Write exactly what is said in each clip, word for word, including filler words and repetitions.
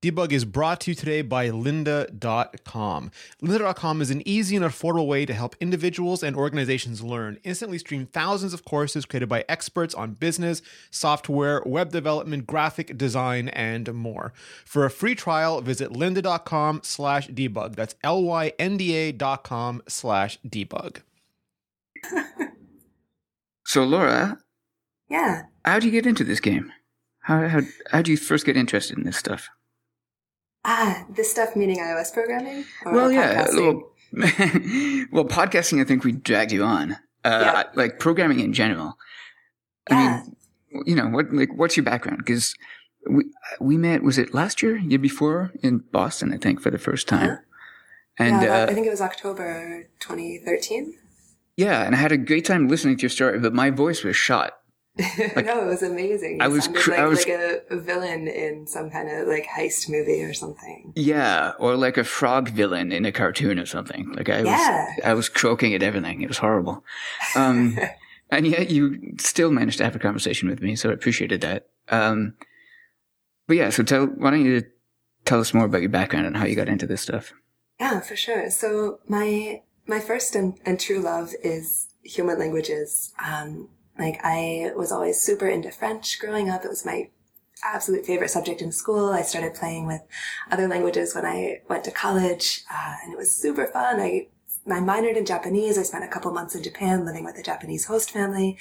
Debug is brought to you today by lynda dot com. lynda dot com is an easy and affordable way to help individuals and organizations learn. Instantly stream thousands of courses created by experts on business, software, web development, graphic design, and more. For a free trial, visit lynda dot com slash debug. That's L Y N D A dot com slash debug. So, Laura. Yeah. How'd you get into this game? How how how'd you first get interested in this stuff? Ah, this stuff meaning iOS programming? Or well, yeah. podcasting? Well, well, podcasting, I think we dragged you on. Uh, Yeah. Like programming in general. Yeah. I mean, you know, what like what's your background? Because we we met, was it last year, year before, in Boston, I think, for the first time. Huh? And yeah, uh, I think it was October twenty thirteen. yeah, and I had a great time listening to your story, but my voice was shot. Like, no, it was amazing. I You was sounded cr- like, I was- like a, a villain in some kind of like heist movie or something. Yeah, or like a frog villain in a cartoon or something. Like I was, Yeah. I was croaking at everything. It was horrible. Um, and yet you still managed to have a conversation with me, so I appreciated that. Um, but yeah, so tell, why don't you tell us more about your background and how you got into this stuff? Yeah, for sure. So my my first and, and true love is human languages. Um, like I was always super into French growing up. It was my absolute favorite subject in school. I started playing with other languages when I went to college, uh, and it was super fun. I I minored in Japanese. I spent a couple months in Japan living with a Japanese host family.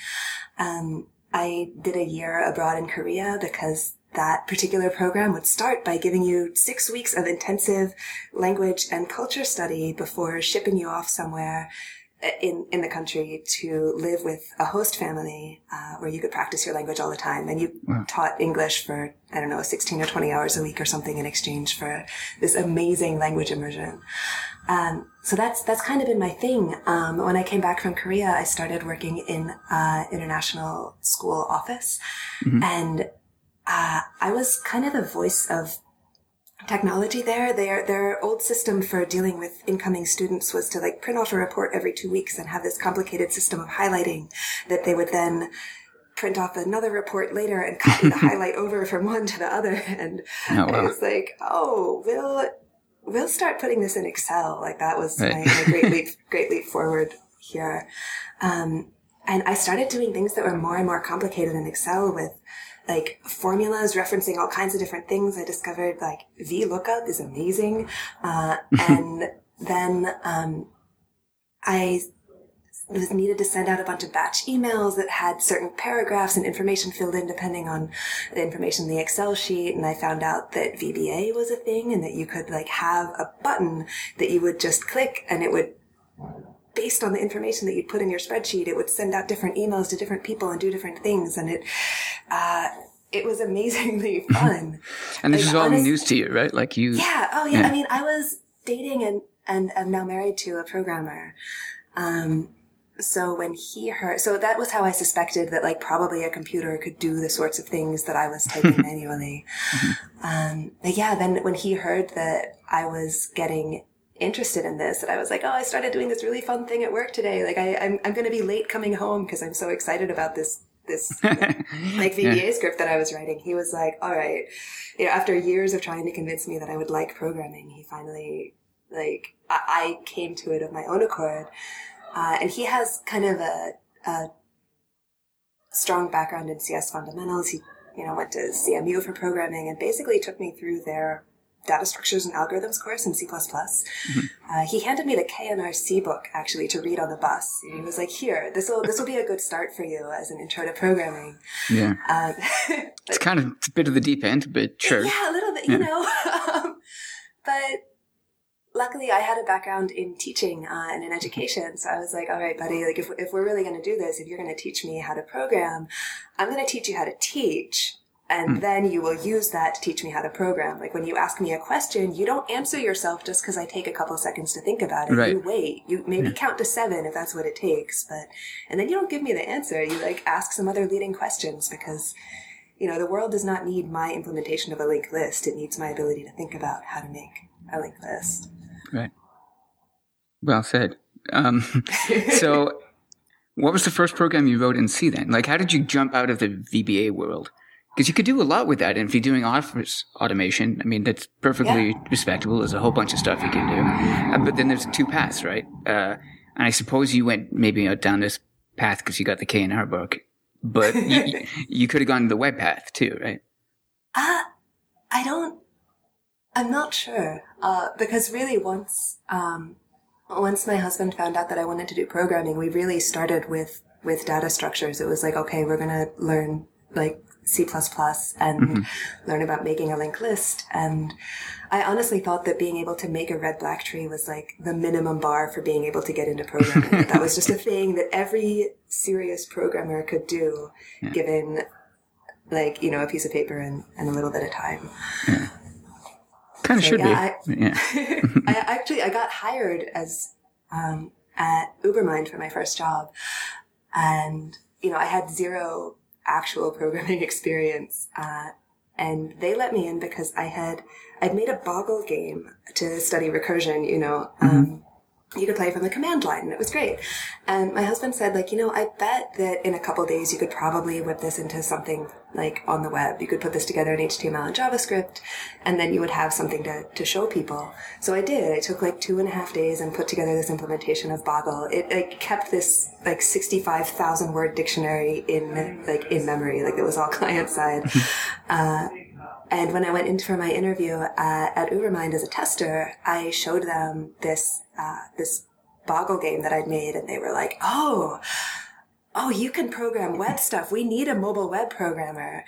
Um, I did a year abroad in Korea because that particular program would start by giving you six weeks of intensive language and culture study before shipping you off somewhere in, in the country to live with a host family, uh, where you could practice your language all the time. And you Wow. taught English for, I don't know, sixteen or twenty hours a week or something in exchange for this amazing language immersion. Um, so that's, that's kind of been my thing. Um, when I came back from Korea, I started working in, uh, international school office. Mhm. And, uh, I was kind of the voice of technology there. Their, their old system for dealing with incoming students was to like print off a report every two weeks and have this complicated system of highlighting that they would then print off another report later and copy the highlight over from one to the other. And Oh, I wow. was like, oh, we'll, we'll start putting this in Excel. Like that was Right. my, my great leap, great leap forward here. Um, and I started doing things that were more and more complicated in Excel with like formulas referencing all kinds of different things. I discovered like VLOOKUP is amazing. Uh, and then, um, I was needed to send out a bunch of batch emails that had certain paragraphs and information filled in depending on the information in the Excel sheet. And I found out that V B A was a thing and that you could like have a button that you would just click and it would, based on the information that you'd put in your spreadsheet, it would send out different emails to different people and do different things. And it, uh, it was amazingly fun. And this Like, is all honest- news to you, right? Like you. Yeah. Oh, yeah. Yeah. I mean, I was dating and, and I'm now married to a programmer. Um, so when he heard, so that was how I suspected that like probably a computer could do the sorts of things that I was typing manually. Um, but yeah, then when he heard that I was getting interested in this, that I was like, oh, I started doing this really fun thing at work today. Like I, I'm, I'm going to be late coming home because I'm so excited about this, this like V B A Yeah. script that I was writing. He was like, all right, you know, after years of trying to convince me that I would like programming, he finally, like, I, I came to it of my own accord. Uh, and he has kind of a, a strong background in C S fundamentals. He, you know, went to C M U for programming and basically took me through their data structures and algorithms course in C plus plus. Uh, he handed me the K N R C book actually to read on the bus. He was like, here, this will, this will be a good start for you as an intro to programming. Yeah. Uh, It's kind of a bit of the deep end, but sure. Yeah, a little bit, Yeah. you know. um, but luckily, I had a background in teaching uh, and in education, so I was like, "All right, buddy. Like, if if we're really going to do this, if you're going to teach me how to program, I'm going to teach you how to teach." And Mm. then you will use that to teach me how to program. Like when you ask me a question, you don't answer yourself just because I take a couple seconds to think about it. Right. You wait. You maybe Yeah. count to seven if that's what it takes. But and then you don't give me the answer. You like ask some other leading questions because, you know, the world does not need my implementation of a linked list. It needs my ability to think about how to make a linked list. Right. Well said. Um, so what was the first program you wrote in C then? Like, how did you jump out of the V B A world Because you could do a lot with that. And if you're doing office automation, I mean, that's perfectly yeah. respectable. There's a whole bunch of stuff you can do. Uh, but then there's two paths, right? Uh, and I suppose you went maybe down this path because you got the K in our book. But you, you could have gone the web path too, right? Uh, I don't, I'm not sure. Uh, because really once, um, once my husband found out that I wanted to do programming, we really started with, with data structures. It was like, okay, we're going to learn like C plus plus and mm-hmm. learn about making a linked list. And I honestly thought that being able to make a red black tree was like the minimum bar for being able to get into programming. That was just a thing that every serious programmer could do, yeah. given like, you know, a piece of paper and, and a little bit of time. Yeah. Kind of so, should yeah, be. I, yeah. I actually, I got hired as, um, at Ubermind for my first job. And, you know, I had zero actual programming experience, uh, and they let me in because I had, I'd made a Boggle game to study recursion, you know, um, mm-hmm. you could play from the command line and it was great. And my husband said like, you know, I bet that in a couple days you could probably whip this into something like on the web. You could put this together in H T M L and JavaScript and then you would have something to, to show people. So I did. I took like two and a half days and put together this implementation of Boggle. It like kept this like sixty-five thousand word dictionary in like in memory. Like it was all client side. uh, And when I went in for my interview uh, at Ubermind as a tester, I showed them this uh, this Boggle game that I'd made, and they were like, "Oh, oh, you can program web stuff. We need a mobile web programmer."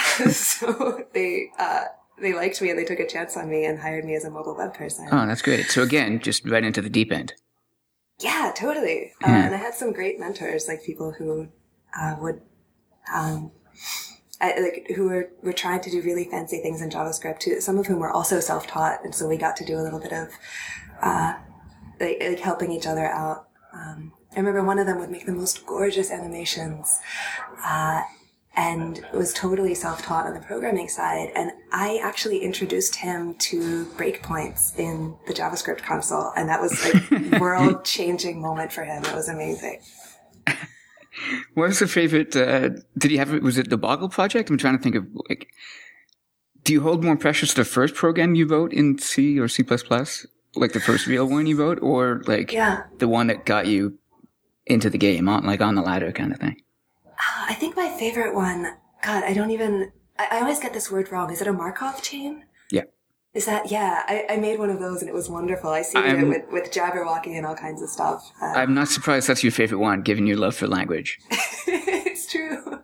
So they uh, they liked me, and they took a chance on me and hired me as a mobile web person. Oh, that's great. So again, just right into the deep end. Yeah, totally. Yeah. Uh, and I had some great mentors, like people who uh, would. Um, I, like who were, were trying to do really fancy things in JavaScript too, some of whom were also self-taught. And so we got to do a little bit of, uh, like, like helping each other out. Um, I remember one of them would make the most gorgeous animations, uh, and was totally self-taught on the programming side. And I actually introduced him to breakpoints in the JavaScript console. And that was like world-changing moment for him. It was amazing. What was the favorite, uh, did you have, was it the Boggle project? I'm trying to think of, like, do you hold more precious the first program you wrote in C or C plus plus? Like the first real one you wrote? Or like yeah. the one that got you into the game, on like on the ladder kind of thing? Uh, I think my favorite one, God, I don't even, I, I always get this word wrong. Is it a Markov chain? Yeah. Is that, yeah, I, I made one of those and it was wonderful. I see it with, with Jabberwocky and all kinds of stuff. Uh, I'm not surprised that's your favorite one, given your love for language. It's true.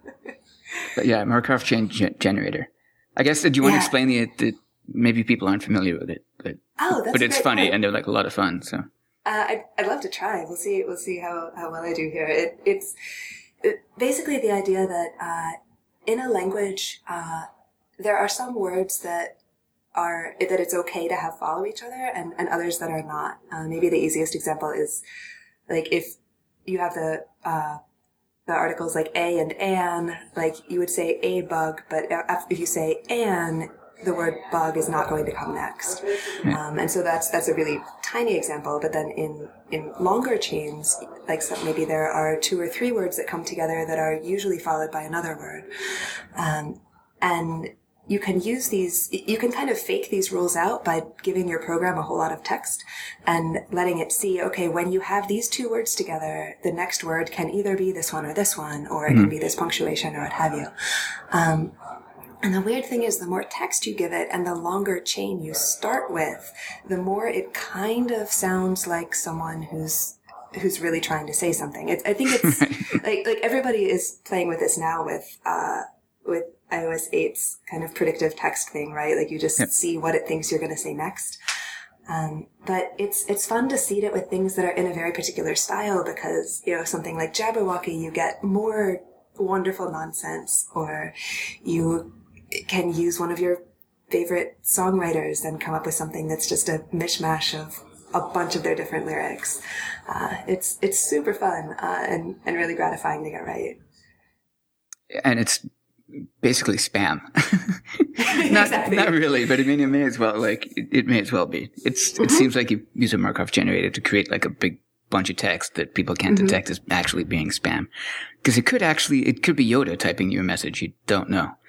But yeah, Markov chain ge- generator. I guess, do you want yeah. to explain the, the, maybe people aren't familiar with it, but, oh, that's but it's funny point. and they're like a lot of fun, so. Uh, I'd, I'd love to try. We'll see, we'll see how, how well I do here. It, it's it, basically the idea that, uh, in a language, uh, there are some words that are that it's okay to have follow each other and, and others that are not. Uh, maybe the easiest example is like if you have the uh, the articles like a and an, like you would say a bug, but if you say an, the word bug is not going to come next. Um, and so that's that's a really tiny example. But then in in longer chains, like so maybe there are two or three words that come together that are usually followed by another word, um, and you can use these, you can kind of fake these rules out by giving your program a whole lot of text and letting it see, okay, when you have these two words together, the next word can either be this one or this one, or it mm-hmm. can be this punctuation or what have you. Um, and the weird thing is the more text you give it and the longer chain you start with, the more it kind of sounds like someone who's who's really trying to say something. It's, I think it's like, like everybody is playing with this now with, uh, with iOS eight's kind of predictive text thing, right? Like you just yep. see what it thinks you're going to say next. Um, but it's, it's fun to seed it with things that are in a very particular style because, you know, something like Jabberwocky, you get more wonderful nonsense, or you can use one of your favorite songwriters and come up with something that's just a mishmash of a bunch of their different lyrics. Uh, it's, it's super fun, uh, and, and really gratifying to get right. And it's basically spam. not, exactly. not really, but I mean, it may as well, like, it, it may as well be. It's, mm-hmm. It seems like you use a Markov generator to create like a big bunch of text that people can't mm-hmm. detect as actually being spam. Because it could actually, it could be Yoda typing you a message you don't know.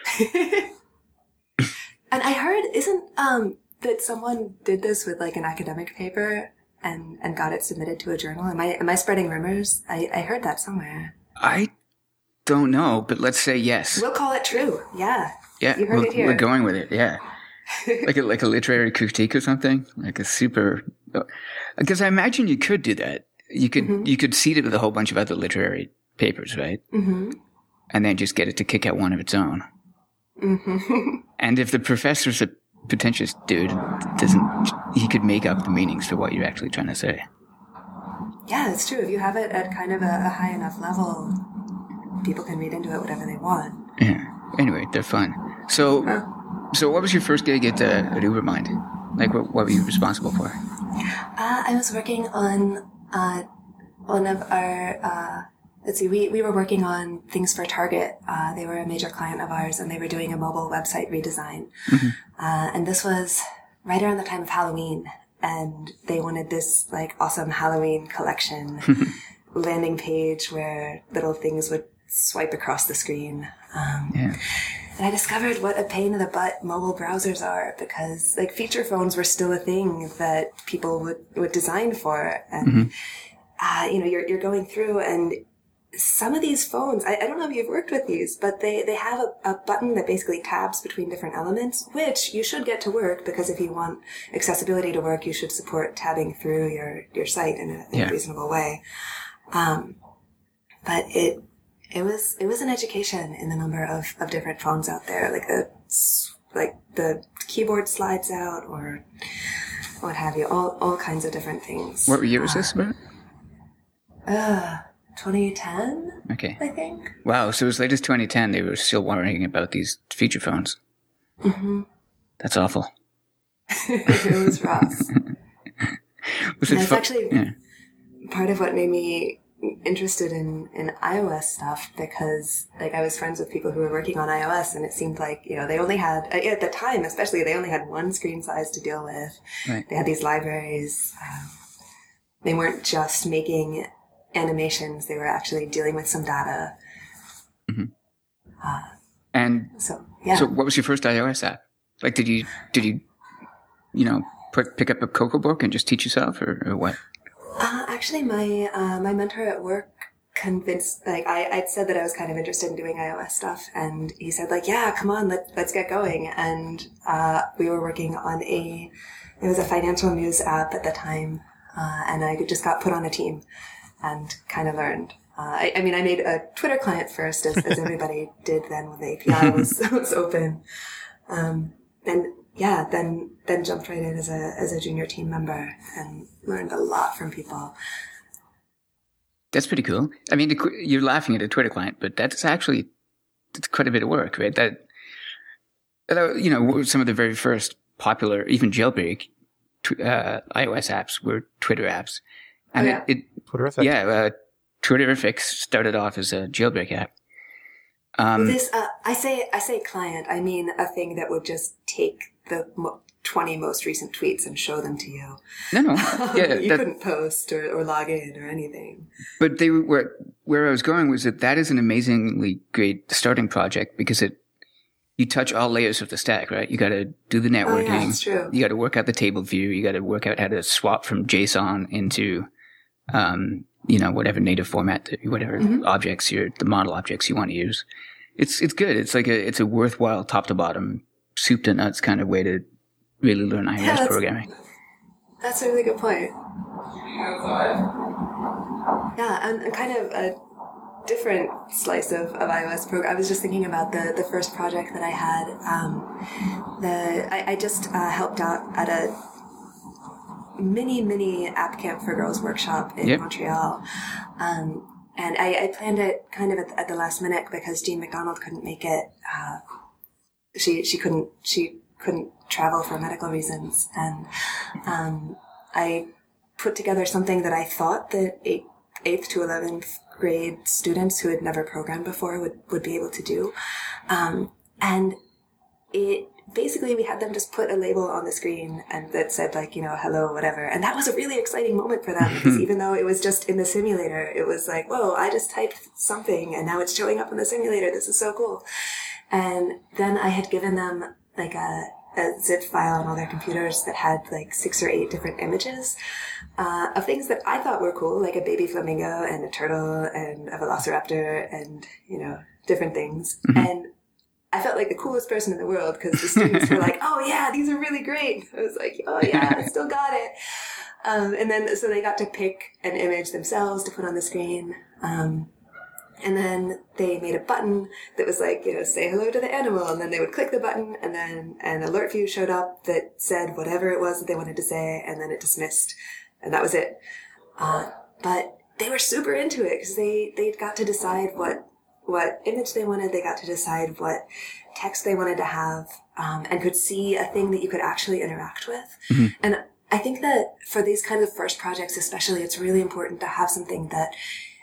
And I heard, isn't, um, that someone did this with like an academic paper and, and got it submitted to a journal? Am I, am I spreading rumors? I, I heard that somewhere. I don't know, but let's say yes. We'll call it true. Yeah. Yeah, You heard we're, it here. we're going with it. Yeah. like a like a literary critique or something, like a super. Because I imagine you could do that. You could mm-hmm. you could seed it with a whole bunch of other literary papers, right? Mm-hmm. And then just get it to kick out one of its own. Mm-hmm. And if the professor's a pretentious dude, doesn't he could make up the meanings for what you're actually trying to say? Yeah, it's true. If you have it at kind of a, a high enough level, people can read into it whatever they want. Yeah. Anyway, they're fun. So. Huh? So what was your first gig at, uh, at Ubermind? Like, what, what were you responsible for? Uh, I was working on uh, one of our, uh, let's see, we, we were working on things for Target. Uh, they were a major client of ours, and they were doing a mobile website redesign. Mm-hmm. Uh, and this was right around the time of Halloween. And they wanted this, like, awesome Halloween collection landing page where little things would swipe across the screen. Um, yeah. And I discovered what a pain in the butt mobile browsers are, because like feature phones were still a thing that people would, would design for. And, mm-hmm. uh, you know, you're, you're going through, and some of these phones, I, I don't know if you've worked with these, but they, they have a, a button that basically tabs between different elements, which you should get to work, because if you want accessibility to work, you should support tabbing through your, your site in a, in yeah. a reasonable way. Um, but it, It was, it was an education in the number of, of different phones out there. Like the, like the keyboard slides out or what have you. All, all kinds of different things. What year was this about? Uh, twenty ten? Okay. I think. Wow. So as late as twenty ten, they were still worrying about these feature phones. Mm-hmm. That's awful. It was rough. was it That's fu- actually yeah. part of what made me interested in, in iOS stuff, because like I was friends with people who were working on iOS, and it seemed like, you know, they only had, at the time especially, they only had one screen size to deal with. Right. They had these libraries. Um, they weren't just making animations, they were actually dealing with some data. Mm-hmm. Uh, and so, yeah. So what was your first iOS app? Like, did you, did you, you know, put, pick up a Cocoa book and just teach yourself, or, or what? Uh, actually, my uh, my mentor at work convinced, like, I, I'd said that I was kind of interested in doing iOS stuff, and he said, like, yeah, come on, let, let's get going. And uh, we were working on a, it was a financial news app at the time, uh, and I just got put on a team and kind of learned. Uh, I, I mean, I made a Twitter client first, as, as everybody did then when the A P I was, was open. Um, and yeah, then, then jumped right in as a, as a junior team member and learned a lot from people. That's pretty cool. I mean, you're laughing at a Twitter client, but that's actually, that's quite a bit of work, right? That, you know, some of the very first popular, even jailbreak, uh, iOS apps were Twitter apps. And oh, yeah. it, it Twitterrific. Yeah, uh, Twitterrific started off as a jailbreak app. Um, this, uh, I say, I say client, I mean a thing that would just take the mo- twenty most recent tweets and show them to you. No, no. Yeah, you that, couldn't post or, or log in or anything. But they were, where I was going was that that is an amazingly great starting project, because it, you touch all layers of the stack, right? You got to do the networking. Oh, yeah, that's true. You got to work out the table view. You got to work out how to swap from JSON into, um, you know, whatever native format, whatever mm-hmm. objects you're, the model objects you want to use. It's, it's good. It's like a, it's a worthwhile top to bottom, soup to nuts kind of way to really learn iOS yeah, that's, programming. That's a really good point. Yeah, and, and kind of a different slice of, of iOS program. I was just thinking about the, the first project that I had. Um, the I, I just uh, helped out at a mini, mini App Camp for Girls workshop in yep. Montreal. Um, and I, I planned it kind of at, at the last minute because Jean McDonald couldn't make it. Uh, she she couldn't she couldn't travel for medical reasons, and um, I put together something that I thought that eight, eighth to eleventh grade students who had never programmed before would, would be able to do. Um, and it, basically we had them just put a label on the screen and that said like, you know, hello, whatever. And that was a really exciting moment for them because even though it was just in the simulator, it was like, whoa, I just typed something and now it's showing up in the simulator. This is so cool. And then I had given them like a, a zip file on all their computers that had like six or eight different images uh, of things that I thought were cool, like a baby flamingo and a turtle and a velociraptor and, you know, different things. Mm-hmm. And I felt like the coolest person in the world because the students were like, oh yeah, these are really great. I was like, oh yeah, I still got it. Um, and then, so they got to pick an image themselves to put on the screen. Um, and then they made a button that was like, you know, say hello to the animal. And then they would click the button and then an alert view showed up that said whatever it was that they wanted to say. And then it dismissed. And that was it. Uh, but they were super into it because they, they got to decide what, what image they wanted. They got to decide what text they wanted to have, um, and could see a thing that you could actually interact with. Mm-hmm. And I think that for these kind of first projects, especially, it's really important to have something that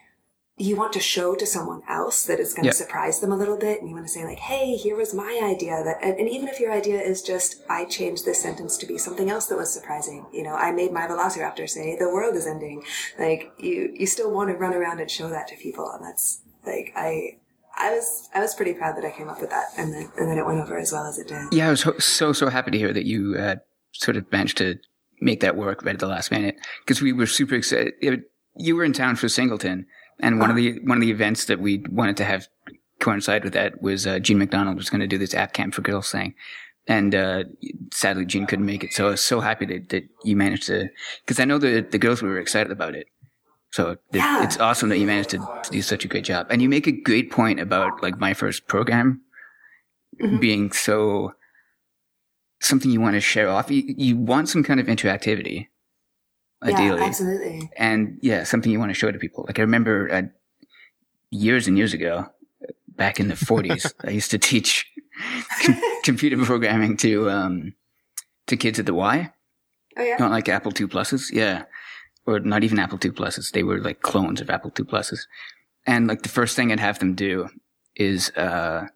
you want to show to someone else that is going to yep. surprise them a little bit. And you want to say like, hey, here was my idea. That, and, and even if your idea is just, I changed this sentence to be something else that was surprising. You know, I made my velociraptor say the world is ending. Like you, you still want to run around and show that to people. And that's like, I, I was, I was pretty proud that I came up with that. And then, and then it went over as well as it did. Yeah. I was so, so happy to hear that you uh, sort of managed to make that work right at the last minute, because we were super excited. It, you were in town for Singleton, and one oh. of the one of the events that we wanted to have coincide with that was uh, Gene McDonald was going to do this app camp for girls thing, and uh, sadly Gene couldn't make it. So I was so happy that, that you managed to, because I know the the girls were excited about it. So yeah. it's awesome that you managed to, to do such a great job, and you make a great point about like my first program mm-hmm. being so. Something you want to share off. You, you want some kind of interactivity, ideally. Yeah, absolutely. And yeah, something you want to show to people. Like I remember uh, years and years ago, back in the forties, I used to teach com- computer programming to um, to kids at the Y. Oh yeah. Not like Apple two Pluses, yeah, or not even Apple two Pluses. They were like clones of Apple two Pluses. And like the first thing I'd have them do is uh,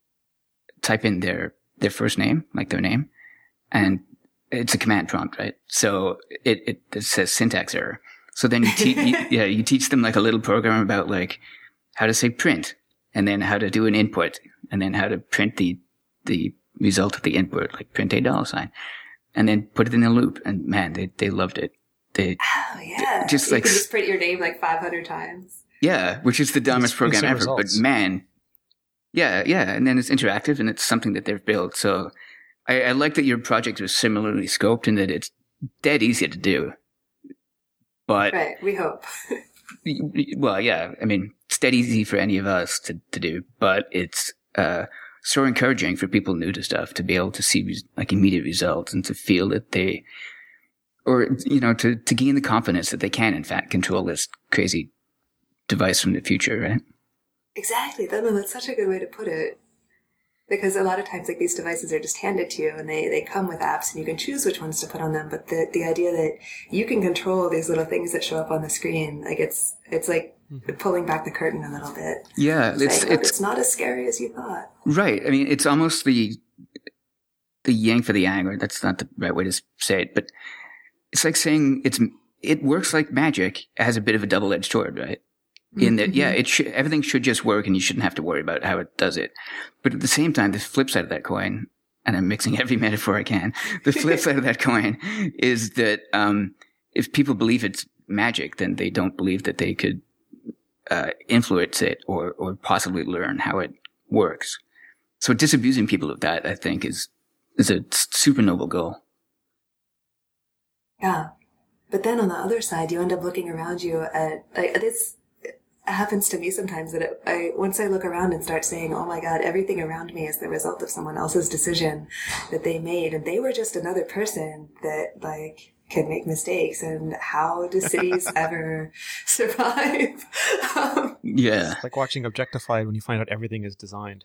type in their their first name, like their name. And it's a command prompt, right? So it, it, it says syntax error. So then you teach, you, yeah, you teach them like a little program about like how to say print, and then how to do an input, and then how to print the, the result of the input, like print a dollar sign, and then put it in a loop. And man, they, they loved it. They, oh yeah. Just you like, can just print your name like five hundred times. Yeah. Which is the dumbest program ever, results. But man, yeah, yeah. And then it's interactive and it's something that they've built. So, I, I like that your project was similarly scoped and that it's dead easy to do. But right, we hope. Well, yeah, I mean, it's dead easy for any of us to, to do, but it's uh, so encouraging for people new to stuff to be able to see like immediate results and to feel that they, or you know, to to gain the confidence that they can in fact control this crazy device from the future, right? Exactly. No, that's such a good way to put it. Because a lot of times, like, these devices are just handed to you and they, they come with apps and you can choose which ones to put on them. But the, the idea that you can control these little things that show up on the screen, like, it's, it's like mm-hmm. pulling back the curtain a little bit. Yeah. It's, it's, like, it's, it's not as scary as you thought. Right. I mean, it's almost the, the yang for the yang, or that's not the right way to say it, but it's like saying it's, it works like magic. It has a bit of a double-edged sword, right? In that, yeah, it should, everything should just work and you shouldn't have to worry about how it does it. But at the same time, the flip side of that coin, and I'm mixing every metaphor I can, the flip side of that coin is that, um, if people believe it's magic, then they don't believe that they could, uh, influence it or, or possibly learn how it works. So disabusing people of that, I think, is, is a super noble goal. Yeah. But then on the other side, you end up looking around you at, like, this, happens to me sometimes that it, I once I look around and start saying, oh my god, everything around me is the result of someone else's decision that they made, and they were just another person that like can make mistakes, and how do cities ever survive? um, yeah, it's like watching Objectified when you find out everything is designed.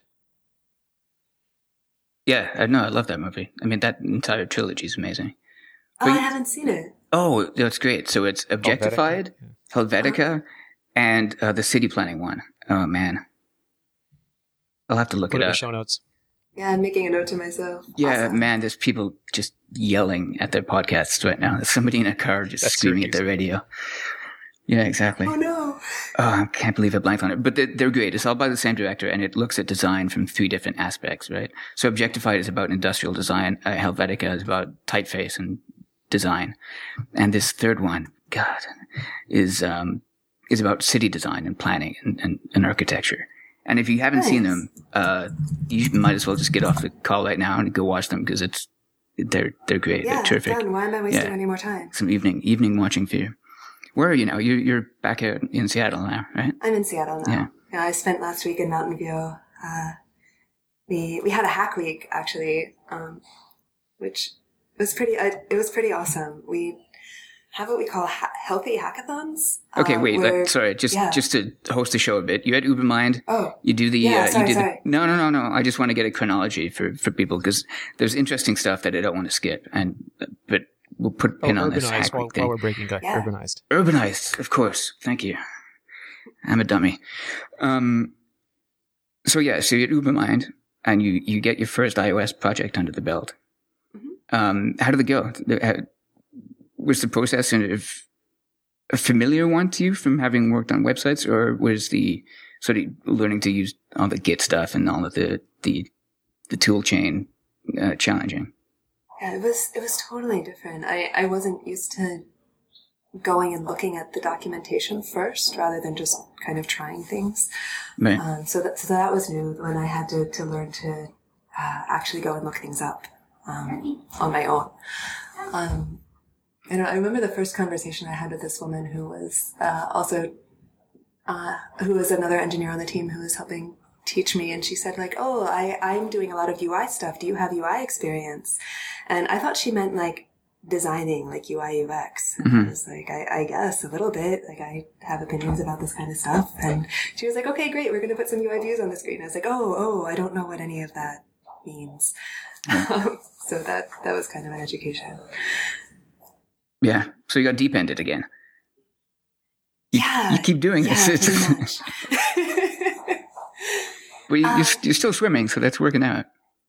Yeah, I know, I love that movie. I mean, that entire trilogy is amazing. Oh, but I haven't seen it. Oh, that's great. So it's Objectified, Helvetica, Helvetica oh. and uh, the city planning one. Oh, man. I'll have to look Put it in up. The show notes. Yeah, I'm making a note to myself. Yeah, awesome. Man, there's people just yelling at their podcasts right now. There's somebody in a car just That's screaming Syracuse. At their radio. Yeah, exactly. Oh no! Oh, I can't believe I blanked on it. But they're, they're great. It's all by the same director, and it looks at design from three different aspects, right? So Objectified is about industrial design. Uh, Helvetica is about typeface and design. And this third one, God, is um, is about city design and planning and, and, and architecture. And if you haven't nice. seen them, uh, you might as well just get off the call right now and go watch them because it's they're they're great. Yeah, they're terrific. Done. Why am I wasting yeah. any more time? Some evening evening watching for you. Where are you now? You're you're back out in Seattle now, right? I'm in Seattle now. Yeah. yeah I spent last week in Mountain View. Uh, we we had a hack week actually, um, which was pretty. Uh, it was pretty awesome. We have what we call ha- healthy hackathons. Okay, uh, wait. where, let, sorry, just yeah. just to host the show a bit. You had Ubermind. Oh, you do the. Yeah, uh, sorry, you did sorry. The, no, no, no, no. I just want to get a chronology for for people because there's interesting stuff that I don't want to skip, and but. We'll put pin oh, on this hack while, week thing. while we're breaking guy. Yeah. Urbanized. Urbanized, of course. Thank you. I'm a dummy. Um, so yeah, so you get Ubermind and you, you get your first iOS project under the belt. Mm-hmm. Um, how did it go? How, was the process of a familiar one to you from having worked on websites, or was the sort of learning to use all the Git stuff and all of the, the, the tool chain, uh, challenging? Yeah, it was it was totally different. I, I wasn't used to going and looking at the documentation first rather than just kind of trying things. Right. Um, so, that, so that was new when I had to, to learn to uh, actually go and look things up um, on my own. Um, and I remember the first conversation I had with this woman who was uh, also, uh, who was another engineer on the team who was helping teach me, and she said like, oh, I, I'm doing a lot of U I stuff. Do you have U I experience? And I thought she meant like designing, like U I U X. And mm-hmm. I was like, I, I guess a little bit. Like I have opinions about this kind of stuff. And she was like, okay, great. We're going to put some U I views on the screen. I was like, oh, oh, I don't know what any of that means. Mm-hmm. So that, that was kind of an education. Yeah. So you got deep ended again. You, yeah. You keep doing yeah, this. Pretty much. Well, you, um, you're, you're still swimming, so that's working out.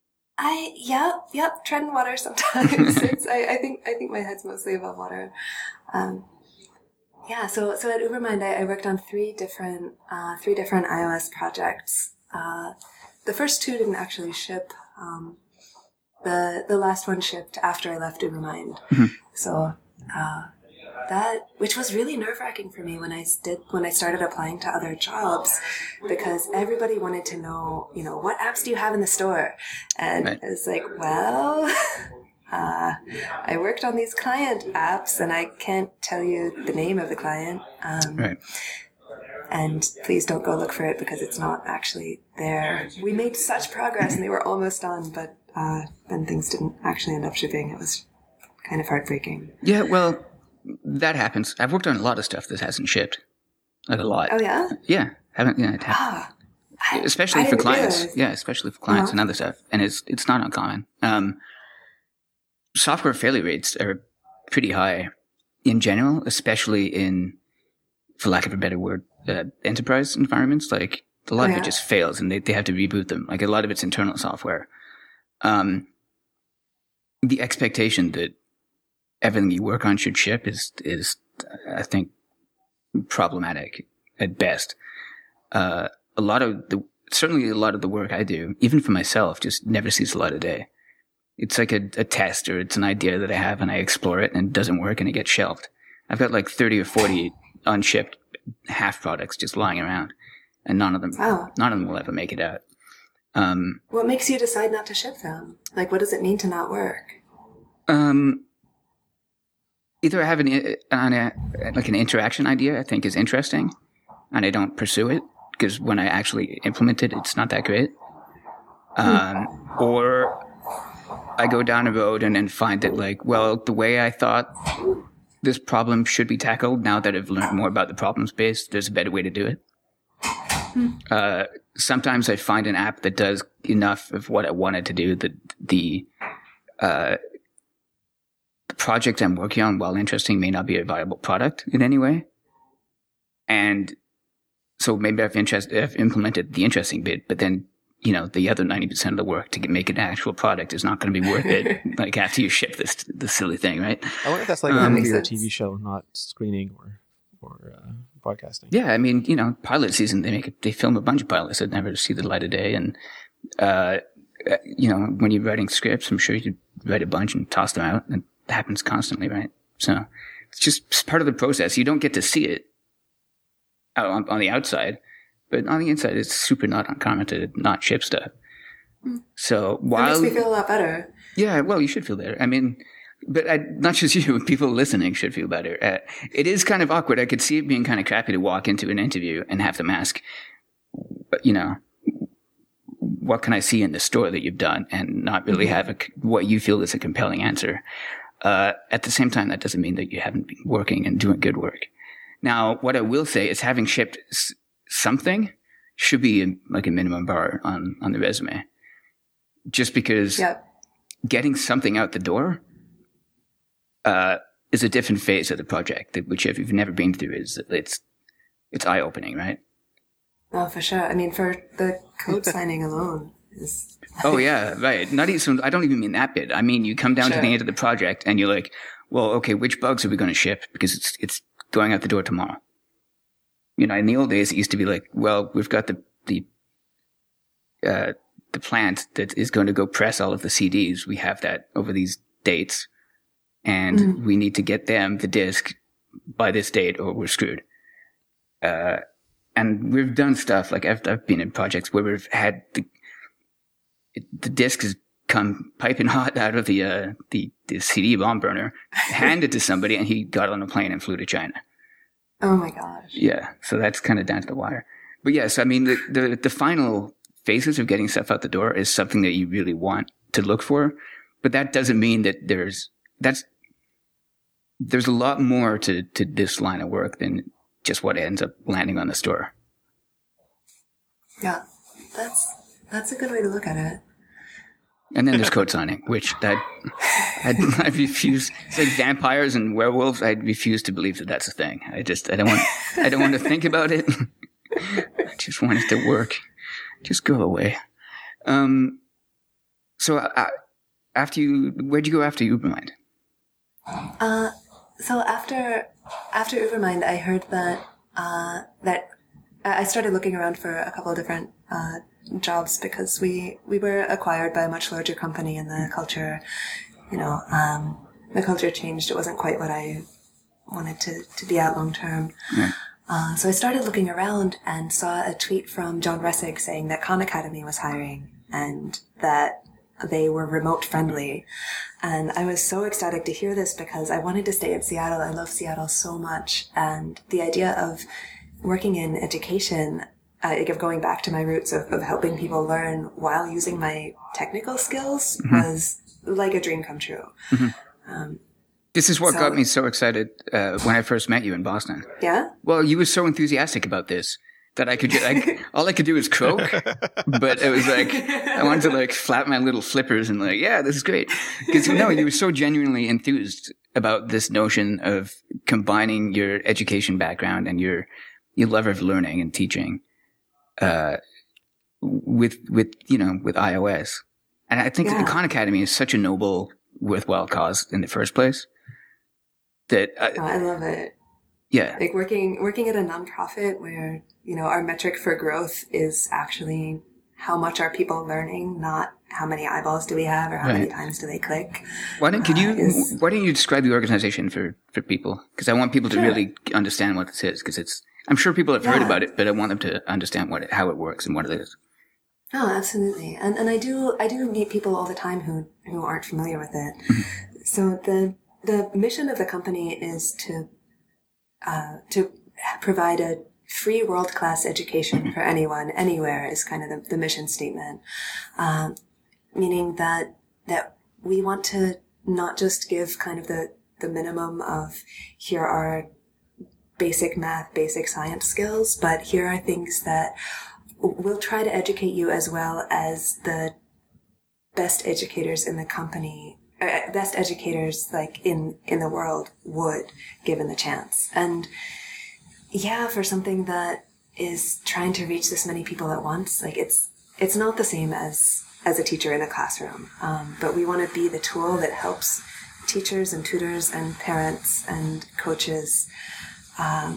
I yep yep treading water sometimes. it's, I, I think I think my head's mostly above water. Um, yeah, so so at Ubermind, I, I worked on three different uh, three different iOS projects. Uh, the first two didn't actually ship. Um, the the last one shipped after I left Ubermind. Mm-hmm. So. Uh, That, which was really nerve-wracking for me when I did, when I started applying to other jobs, because everybody wanted to know, you know, what apps do you have in the store? And right. It's like, well, uh, I worked on these client apps and I can't tell you the name of the client. Um, right. And please don't go look for it because it's not actually there. We made such progress and they were almost done, but, uh, then things didn't actually end up shipping. It was kind of heartbreaking. Yeah, well, that happens. I've worked on a lot of stuff that hasn't shipped. Like a lot. Oh, yeah? Yeah. Haven't, yeah, it happens. Ah, especially I for clients. realize. Yeah, especially for clients uh-huh. and other stuff. And it's it's not uncommon. Um, software failure rates are pretty high in general, especially in, for lack of a better word, uh, enterprise environments. Like, a lot oh, of yeah. it just fails and they, they have to reboot them. Like, a lot of it's internal software. Um, the expectation that everything you work on should ship is, is, I think, problematic at best. Uh, a lot of the, certainly a lot of the work I do, even for myself, just never sees the light of day. It's like a, a test or it's an idea that I have and I explore it and it doesn't work and it gets shelved. I've got like thirty or forty unshipped half products just lying around and none of them, wow. none of them will ever make it out. Um, what makes you decide not to ship them? Like, what does it mean to not work? Um, Either I have an, an a, like an interaction idea I think is interesting, and I don't pursue it because when I actually implement it, it's not that great. Um, mm. Or I go down a road and then find that like, well, the way I thought this problem should be tackled, now that I've learned more about the problem space, there's a better way to do it. Mm. Uh, sometimes I find an app that does enough of what I wanted to do that the uh, the project I'm working on, while interesting, may not be a viable product in any way. And so maybe I've, interest, I've implemented the interesting bit, but then, you know, the other ninety percent of the work to get, make an actual product is not going to be worth it, like after you ship this, this silly thing, right? I wonder if that's like um, a movie or a T V show, not screening or for uh, podcasting. Yeah, I mean, you know, pilot season, they make it, they film a bunch of pilots that never see the light of day. And, uh, you know, when you're writing scripts, I'm sure you write a bunch and toss them out. And it happens constantly, right? So it's just it's part of the process. You don't get to see it out on, on the outside, but on the inside, it's super not uncommon to not ship stuff. Mm. So while. That makes me feel a lot better. Yeah, well, you should feel better. I mean, but I, not just you, people listening should feel better. Uh, it is kind of awkward. I could see it being kind of crappy to walk into an interview and have them ask, you know, what can I see in the store that you've done, and not really mm-hmm. have a, what you feel is a compelling answer. Uh, at the same time, that doesn't mean that you haven't been working and doing good work. Now, what I will say is having shipped s- something should be a, like a minimum bar on, on the resume. Just because yep. getting something out the door uh, is a different phase of the project, which if you've never been through, is it's it's eye opening, right? Oh, for sure. I mean, for the code signing alone is. Oh yeah, right. Not even. I don't even mean that bit. I mean, you come down sure. to the end of the project and you're like, well, okay, which bugs are we going to ship because it's it's going out the door tomorrow. You know, in the old days, it used to be like, well, we've got the the uh, the plant that is going to go press all of the C Ds. We have that over these dates, and mm-hmm. we need to get them the disc by this date, or we're screwed. Uh, and we've done stuff like I've, I've been in projects where we've had the the disc has come piping hot out of the uh, the the C D bomb burner, handed to somebody, and he got on a plane and flew to China. Oh my gosh! Yeah, so that's kind of down to the wire. But yes, I mean the the, the final phases of getting stuff out the door is something that you really want to look for, but that doesn't mean that there's that's there's a lot more to to this line of work than just what ends up landing on the store. Yeah, that's that's a good way to look at it. And then there's code signing, which that I, I refuse. It's like vampires and werewolves. I refuse to believe that that's a thing. I just I don't want I don't want to think about it. I just want it to work. Just go away. Um. So uh, after you, where'd you go after Ubermind? Uh. So after after Ubermind, I heard that uh that I started looking around for a couple of different uh. jobs because we we were acquired by a much larger company, and the culture, you know, um, the culture changed. It wasn't quite what I wanted to, to be at long term. Yeah. Uh, so I started looking around and saw a tweet from John Ressig saying that Khan Academy was hiring and that they were remote friendly. And I was so ecstatic to hear this because I wanted to stay in Seattle. I love Seattle so much. And the idea of working in education, Uh, of going back to my roots of, of helping people learn while using my technical skills mm-hmm. was like a dream come true. Mm-hmm. Um, this is what so, got me so excited uh, when I first met you in Boston. Yeah? Well, you were so enthusiastic about this that I could just, I, all I could do was croak, but it was like, I wanted to like flap my little flippers and like, yeah, this is great. Because no, you were so genuinely enthused about this notion of combining your education background and your, your love of learning and teaching. Uh, with, with, you know, with iOS. And I think yeah. that the Khan Academy is such a noble, worthwhile cause in the first place that I, oh, I love it. Yeah. Like working, working at a nonprofit where, you know, our metric for growth is actually how much are people learning, not how many eyeballs do we have or how right. many times do they click. Why don't, could you, uh, is, why don't you describe the organization for, for people? Cause I want people to sure. really understand what this is, cause it's, I'm sure people have yeah. heard about it, but I want them to understand what it, how it works and what it is. Oh, absolutely. And and I do I do meet people all the time who, who aren't familiar with it. Mm-hmm. So the the mission of the company is to uh, to provide a free world class education mm-hmm. for anyone, anywhere is kind of the, the mission statement. Um, meaning that that we want to not just give kind of the, the minimum of here are basic math, basic science skills, but here are things that will try to educate you as well as the best educators in the company, uh, best educators like in, in the world would, given the chance. And yeah, for something that is trying to reach this many people at once, like it's, it's not the same as, as a teacher in a classroom. Um, but we want to be the tool that helps teachers and tutors and parents and coaches um,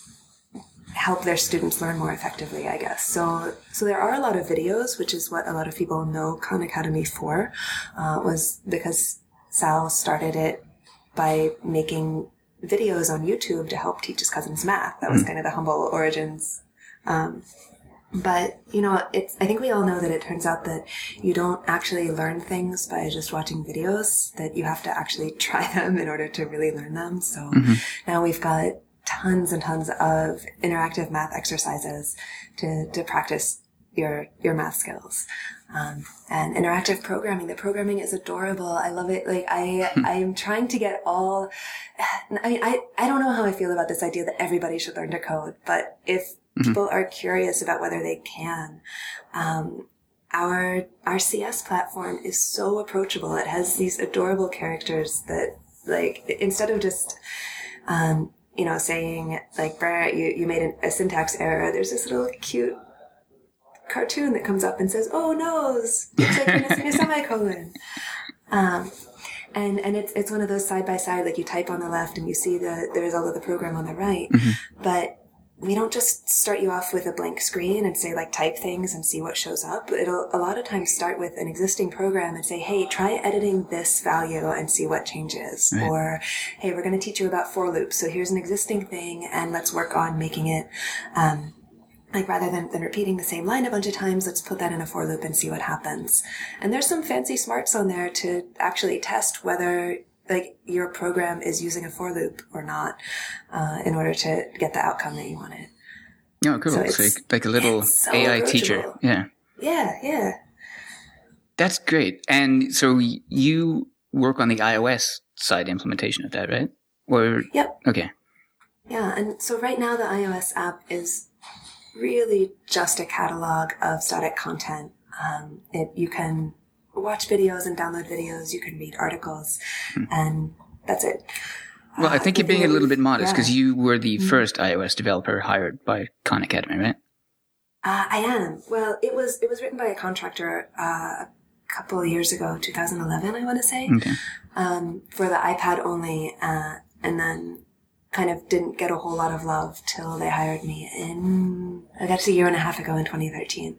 help their students learn more effectively, I guess. So, so there are a lot of videos, which is what a lot of people know Khan Academy for, uh, was because Sal started it by making videos on YouTube to help teach his cousins math. That was kind of the humble origins. Um, but, you know, it's, I think we all know that it turns out that you don't actually learn things by just watching videos, that you have to actually try them in order to really learn them. So mm-hmm. now we've got tons and tons of interactive math exercises to, to practice your, your math skills. Um, and interactive programming. The programming is adorable. I love it. Like I, I'm trying to get all, I mean, I, I don't know how I feel about this idea that everybody should learn to code, but if mm-hmm. people are curious about whether they can, um, our, our C S platform is so approachable. It has these adorable characters that, like, instead of just, um, you know, saying like, Brett, you, you made an, a syntax error, there's this little cute cartoon that comes up and says, "Oh, nose, looks like you're missing a semicolon." Um, and and it's it's one of those side by side, like you type on the left and you see the the result of the program on the right. Mm-hmm. But we don't just start you off with a blank screen and say like type things and see what shows up. It'll a lot of times start with an existing program and say, "Hey, try editing this value and see what changes." Right. Or, "Hey, we're going to teach you about for loops, so here's an existing thing and let's work on making it." Um, Like rather than, than repeating the same line a bunch of times, let's put that in a for loop and see what happens. And there's some fancy smarts on there to actually test whether like your program is using a for loop or not, uh, in order to get the outcome that you wanted. Oh, cool. So it's, so like, like a little so A I teacher. Yeah. Yeah, yeah. That's great. And so you work on the iOS side implementation of that, right? Or Yep. Okay. Yeah, and so right now the iOS app is really just a catalog of static content. Um, it, you can watch videos and download videos. You can read articles, hmm. and that's it. Well, uh, I think you're being a little bit modest because yeah. you were the mm-hmm. first iOS developer hired by Khan Academy, right? Uh, I am. Well, it was it was written by a contractor uh, a couple of years ago, two thousand eleven, I want to say, okay. um, for the iPad only, uh, and then kind of didn't get a whole lot of love till they hired me in, I guess a year and a half ago in twenty thirteen.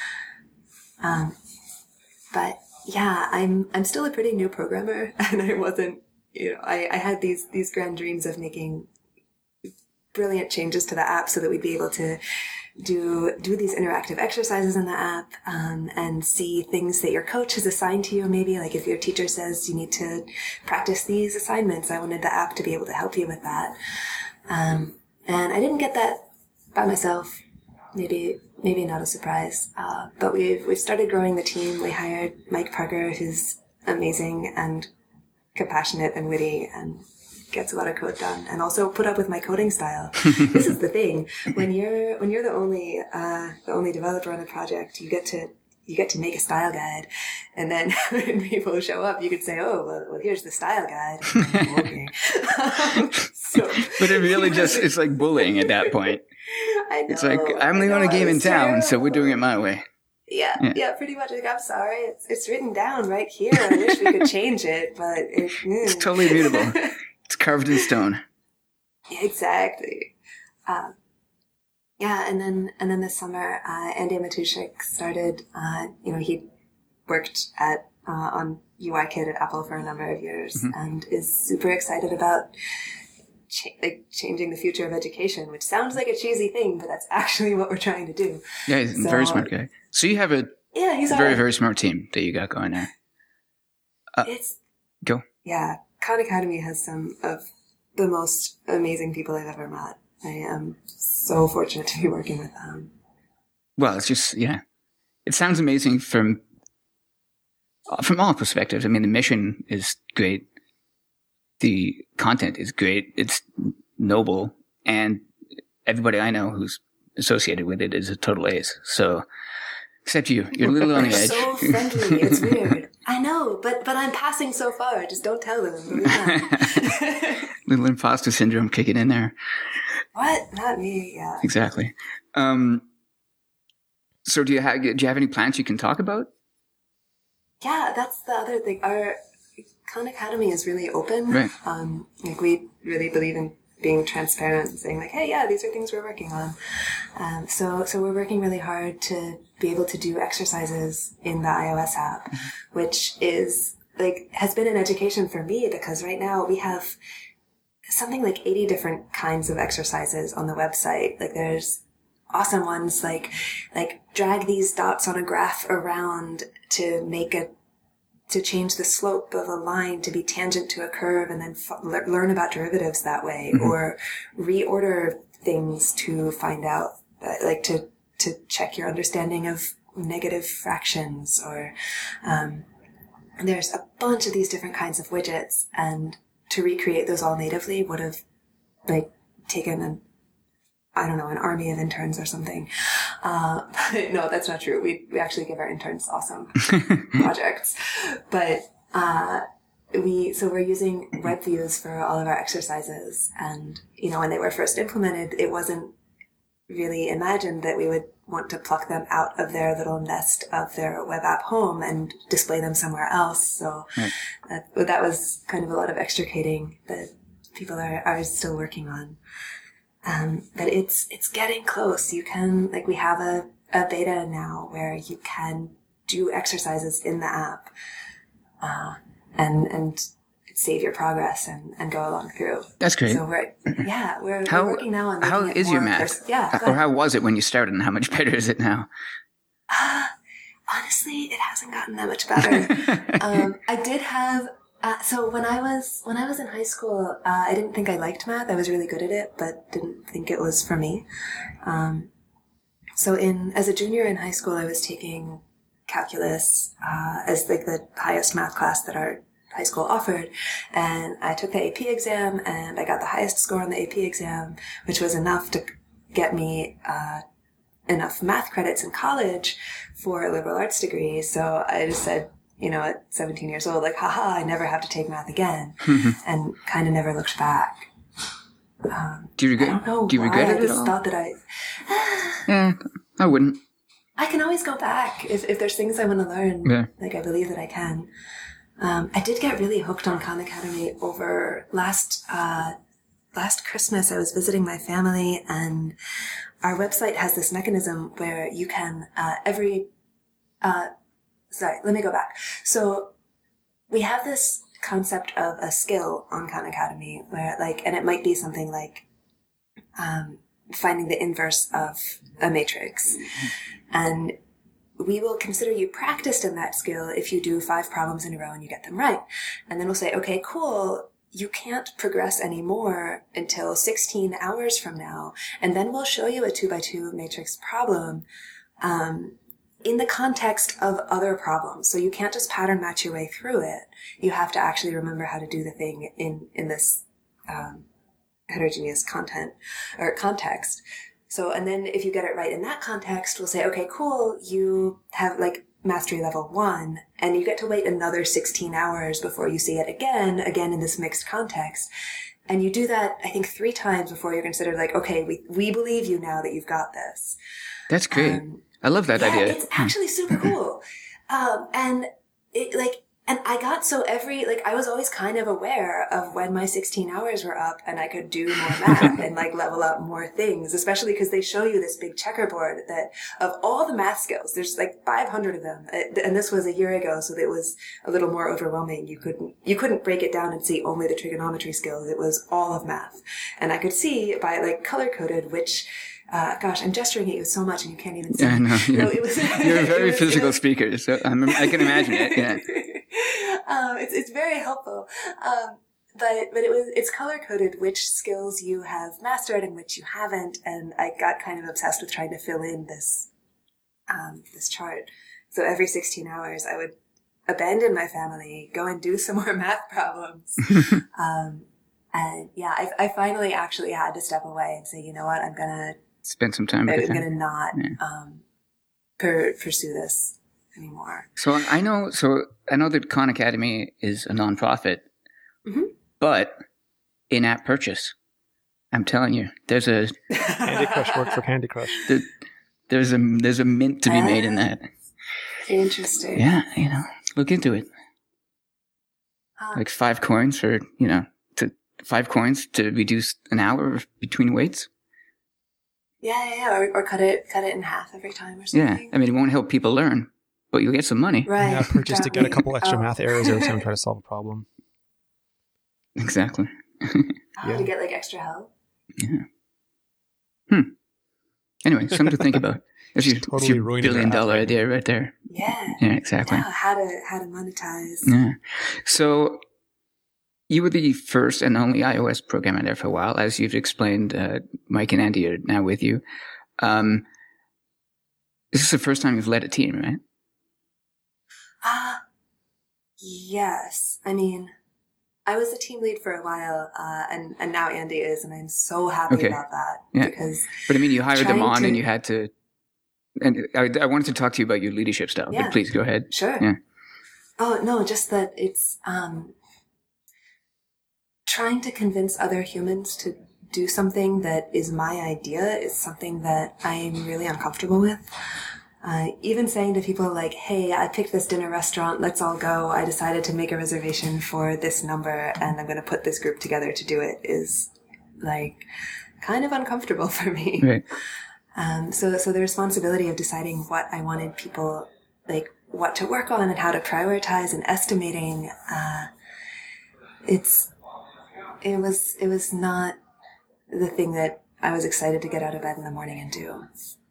Um, but yeah, I'm, I'm still a pretty new programmer and I wasn't, you know, I, I had these, these grand dreams of making brilliant changes to the app so that we'd be able to do do these interactive exercises in the app, um, and see things that your coach has assigned to you. Maybe like if your teacher says you need to practice these assignments, I wanted the app to be able to help you with that. Um, and I didn't get that by myself. Maybe maybe not a surprise. Uh, but we've we've started growing the team. We hired Mike Parker, who's amazing and compassionate and witty and gets a lot of code done, and also put up with my coding style. This is the thing: when you're when you're the only uh, the only developer on the project, you get to you get to make a style guide, and then when people show up, you could say, "Oh, well, well here's the style guide." Okay. um, so, but it really just it's like bullying at that point. I know. It's like I'm the only game in town, terrible. So we're doing it my way. Yeah, yeah, yeah, pretty much. Like, I'm sorry, it's it's written down right here. I wish we could change it, but it, mm. It's totally immutable. It's carved in stone. Exactly. Um, yeah, and then and then this summer, uh, Andy Matuszek started. Uh, you know, he worked at uh, on UIKit at Apple for a number of years, mm-hmm. and is super excited about cha- like changing the future of education. Which sounds like a cheesy thing, but that's actually what we're trying to do. Yeah, he's so, a very smart guy. So you have a yeah, he's very right. very smart team that you got going there. Uh, it's go. Yeah. Khan Academy has some of the most amazing people I've ever met. I am so fortunate to be working with them. Well, it's just, yeah. It sounds amazing from from all perspectives. I mean, the mission is great. The content is great. It's noble. And everybody I know who's associated with it is a total ace. So, except you. You're a little on the edge. So friendly. It's weird. I know, but but I'm passing so far. Just don't tell them. Little imposter syndrome kicking in there. What? Not me. Yeah. Exactly. Um, so, do you have do you have any plans you can talk about? Yeah, that's the other thing. Our Khan Academy is really open. Right. Um, like we really believe in being transparent and saying like, hey, yeah, these are things we're working on. Um, so, so we're working really hard to be able to do exercises in the iOS app, mm-hmm. which is like, has been an education for me because right now we have something like eighty different kinds of exercises on the website. Like there's awesome ones like, like drag these dots on a graph around to make a to change the slope of a line to be tangent to a curve and then f- learn about derivatives that way, mm-hmm. or reorder things to find out, uh, like to, to check your understanding of negative fractions, or, um, there's a bunch of these different kinds of widgets, and to recreate those all natively would have like taken an I don't know, an army of interns or something. Uh, but no, that's not true. We, we actually give our interns awesome projects. But, uh, we, so we're using web views for all of our exercises. And, you know, when they were first implemented, it wasn't really imagined that we would want to pluck them out of their little nest of their web app home and display them somewhere else. So right. that, that was kind of a lot of extricating that people are, are still working on. Um, but it's, it's getting close. You can, like, we have a, a beta now where you can do exercises in the app, uh, and, and save your progress and, and go along through. That's great. So we're, yeah, we're, how, we're working now on how making it is more your math? Pers- yeah. Or how was it when you started and how much better is it now? Uh, honestly, it hasn't gotten that much better. um, I did have, Uh, so when I was, when I was in high school, uh, I didn't think I liked math. I was really good at it, but didn't think it was for me. Um, so in, as a junior in high school, I was taking calculus, uh, as like the highest math class that our high school offered. And I took the A P exam and I got the highest score on the A P exam, which was enough to get me, uh, enough math credits in college for a liberal arts degree. So I just said, you know, at seventeen years old, like, haha, I never have to take math again. And kind of never looked back. Um, do you regret, I don't know do you why. regret it I just at all? thought that I, yeah, I wouldn't. I can always go back if, if there's things I want to learn. Yeah. Like, I believe that I can. Um, I did get really hooked on Khan Academy over last, uh, last Christmas. I was visiting my family and our website has this mechanism where you can, uh, every, uh, Sorry, let me go back. So we have this concept of a skill on Khan Academy where like, and it might be something like, um, finding the inverse of a matrix. And we will consider you practiced in that skill if you do five problems in a row and you get them right. And then we'll say, okay, cool. You can't progress anymore until sixteen hours from now. And then we'll show you a two by two matrix problem. Um, in the context of other problems. So you can't just pattern match your way through it. You have to actually remember how to do the thing in, in this, um, heterogeneous content or context. So, and then if you get it right in that context, we'll say, okay, cool. You have like mastery level one and you get to wait another sixteen hours before you see it again, again in this mixed context. And you do that, I think, three times before you're considered like, okay, we, we believe you now that you've got this. That's great. Um, I love that yeah, idea. It's actually super cool. Um, and it like, and I got so every, like, I was always kind of aware of when my sixteen hours were up and I could do more math and like level up more things, especially because they show you this big checkerboard that of all the math skills, there's like five hundred of them. And this was a year ago, so it was a little more overwhelming. You couldn't, you couldn't break it down and see only the trigonometry skills. It was all of math. And I could see by like color coded which, Uh, gosh, I'm gesturing at you so much and you can't even see. Yeah, I know. You're, no, it was, you're a very was, physical was, speaker, so I'm, I can imagine it. Yeah. um, it's it's very helpful. Um, but but it was it's color coded which skills you have mastered and which you haven't, and I got kind of obsessed with trying to fill in this um, this chart. So every sixteen hours, I would abandon my family, go and do some more math problems. um, and yeah, I, I finally actually had to step away and say, you know what, I'm gonna spend some time. I'm with going it. to not yeah. um, per, pursue this anymore. So I know. So I know that Khan Academy is a nonprofit, mm-hmm. but in-app purchase. I'm telling you, there's a Candy Crush work for Candy Crush. There, there's a there's a mint to be uh, made in that. Interesting. Yeah, you know, look into it. Uh, like five coins for you know to five coins to reduce an hour between weights? Yeah, yeah, yeah. Or, or cut it cut it in half every time or Yeah. something. I mean, it won't help people learn, but you'll get some money. Right. Yeah, purchase to get a couple extra Oh. math errors every time I try to solve a problem. Exactly. Oh, Yeah. to get like extra help. Yeah. Hmm. Anyway, something to think about. That's your, Totally that's your ruining billion your dollar app. idea right there. Yeah. Yeah, exactly. Yeah, how to how to monetize. Yeah. So you were the first and only iOS programmer there for a while. As you've explained, uh, Mike and Andy are now with you. Um, this is the first time you've led a team, right? Ah, yes. I mean, I was the team lead for a while, uh, and and now Andy is, and I'm so happy Okay. about that Yeah. because But I mean, you hired them Trying on to- and you had to, and I, I wanted to talk to you about your leadership style, Yeah. but please go ahead. sure. Yeah. Oh no, just that it's um, trying to convince other humans to do something that is my idea is something that I'm really uncomfortable with. Uh, even saying to people like, hey, I picked this dinner restaurant, let's all go. I decided to make a reservation for this number and I'm going to put this group together to do it is like kind of uncomfortable for me. Right. Um, so, so the responsibility of deciding what I wanted people, like what to work on and how to prioritize and estimating, uh, it's, it was, it was not the thing that I was excited to get out of bed in the morning and do.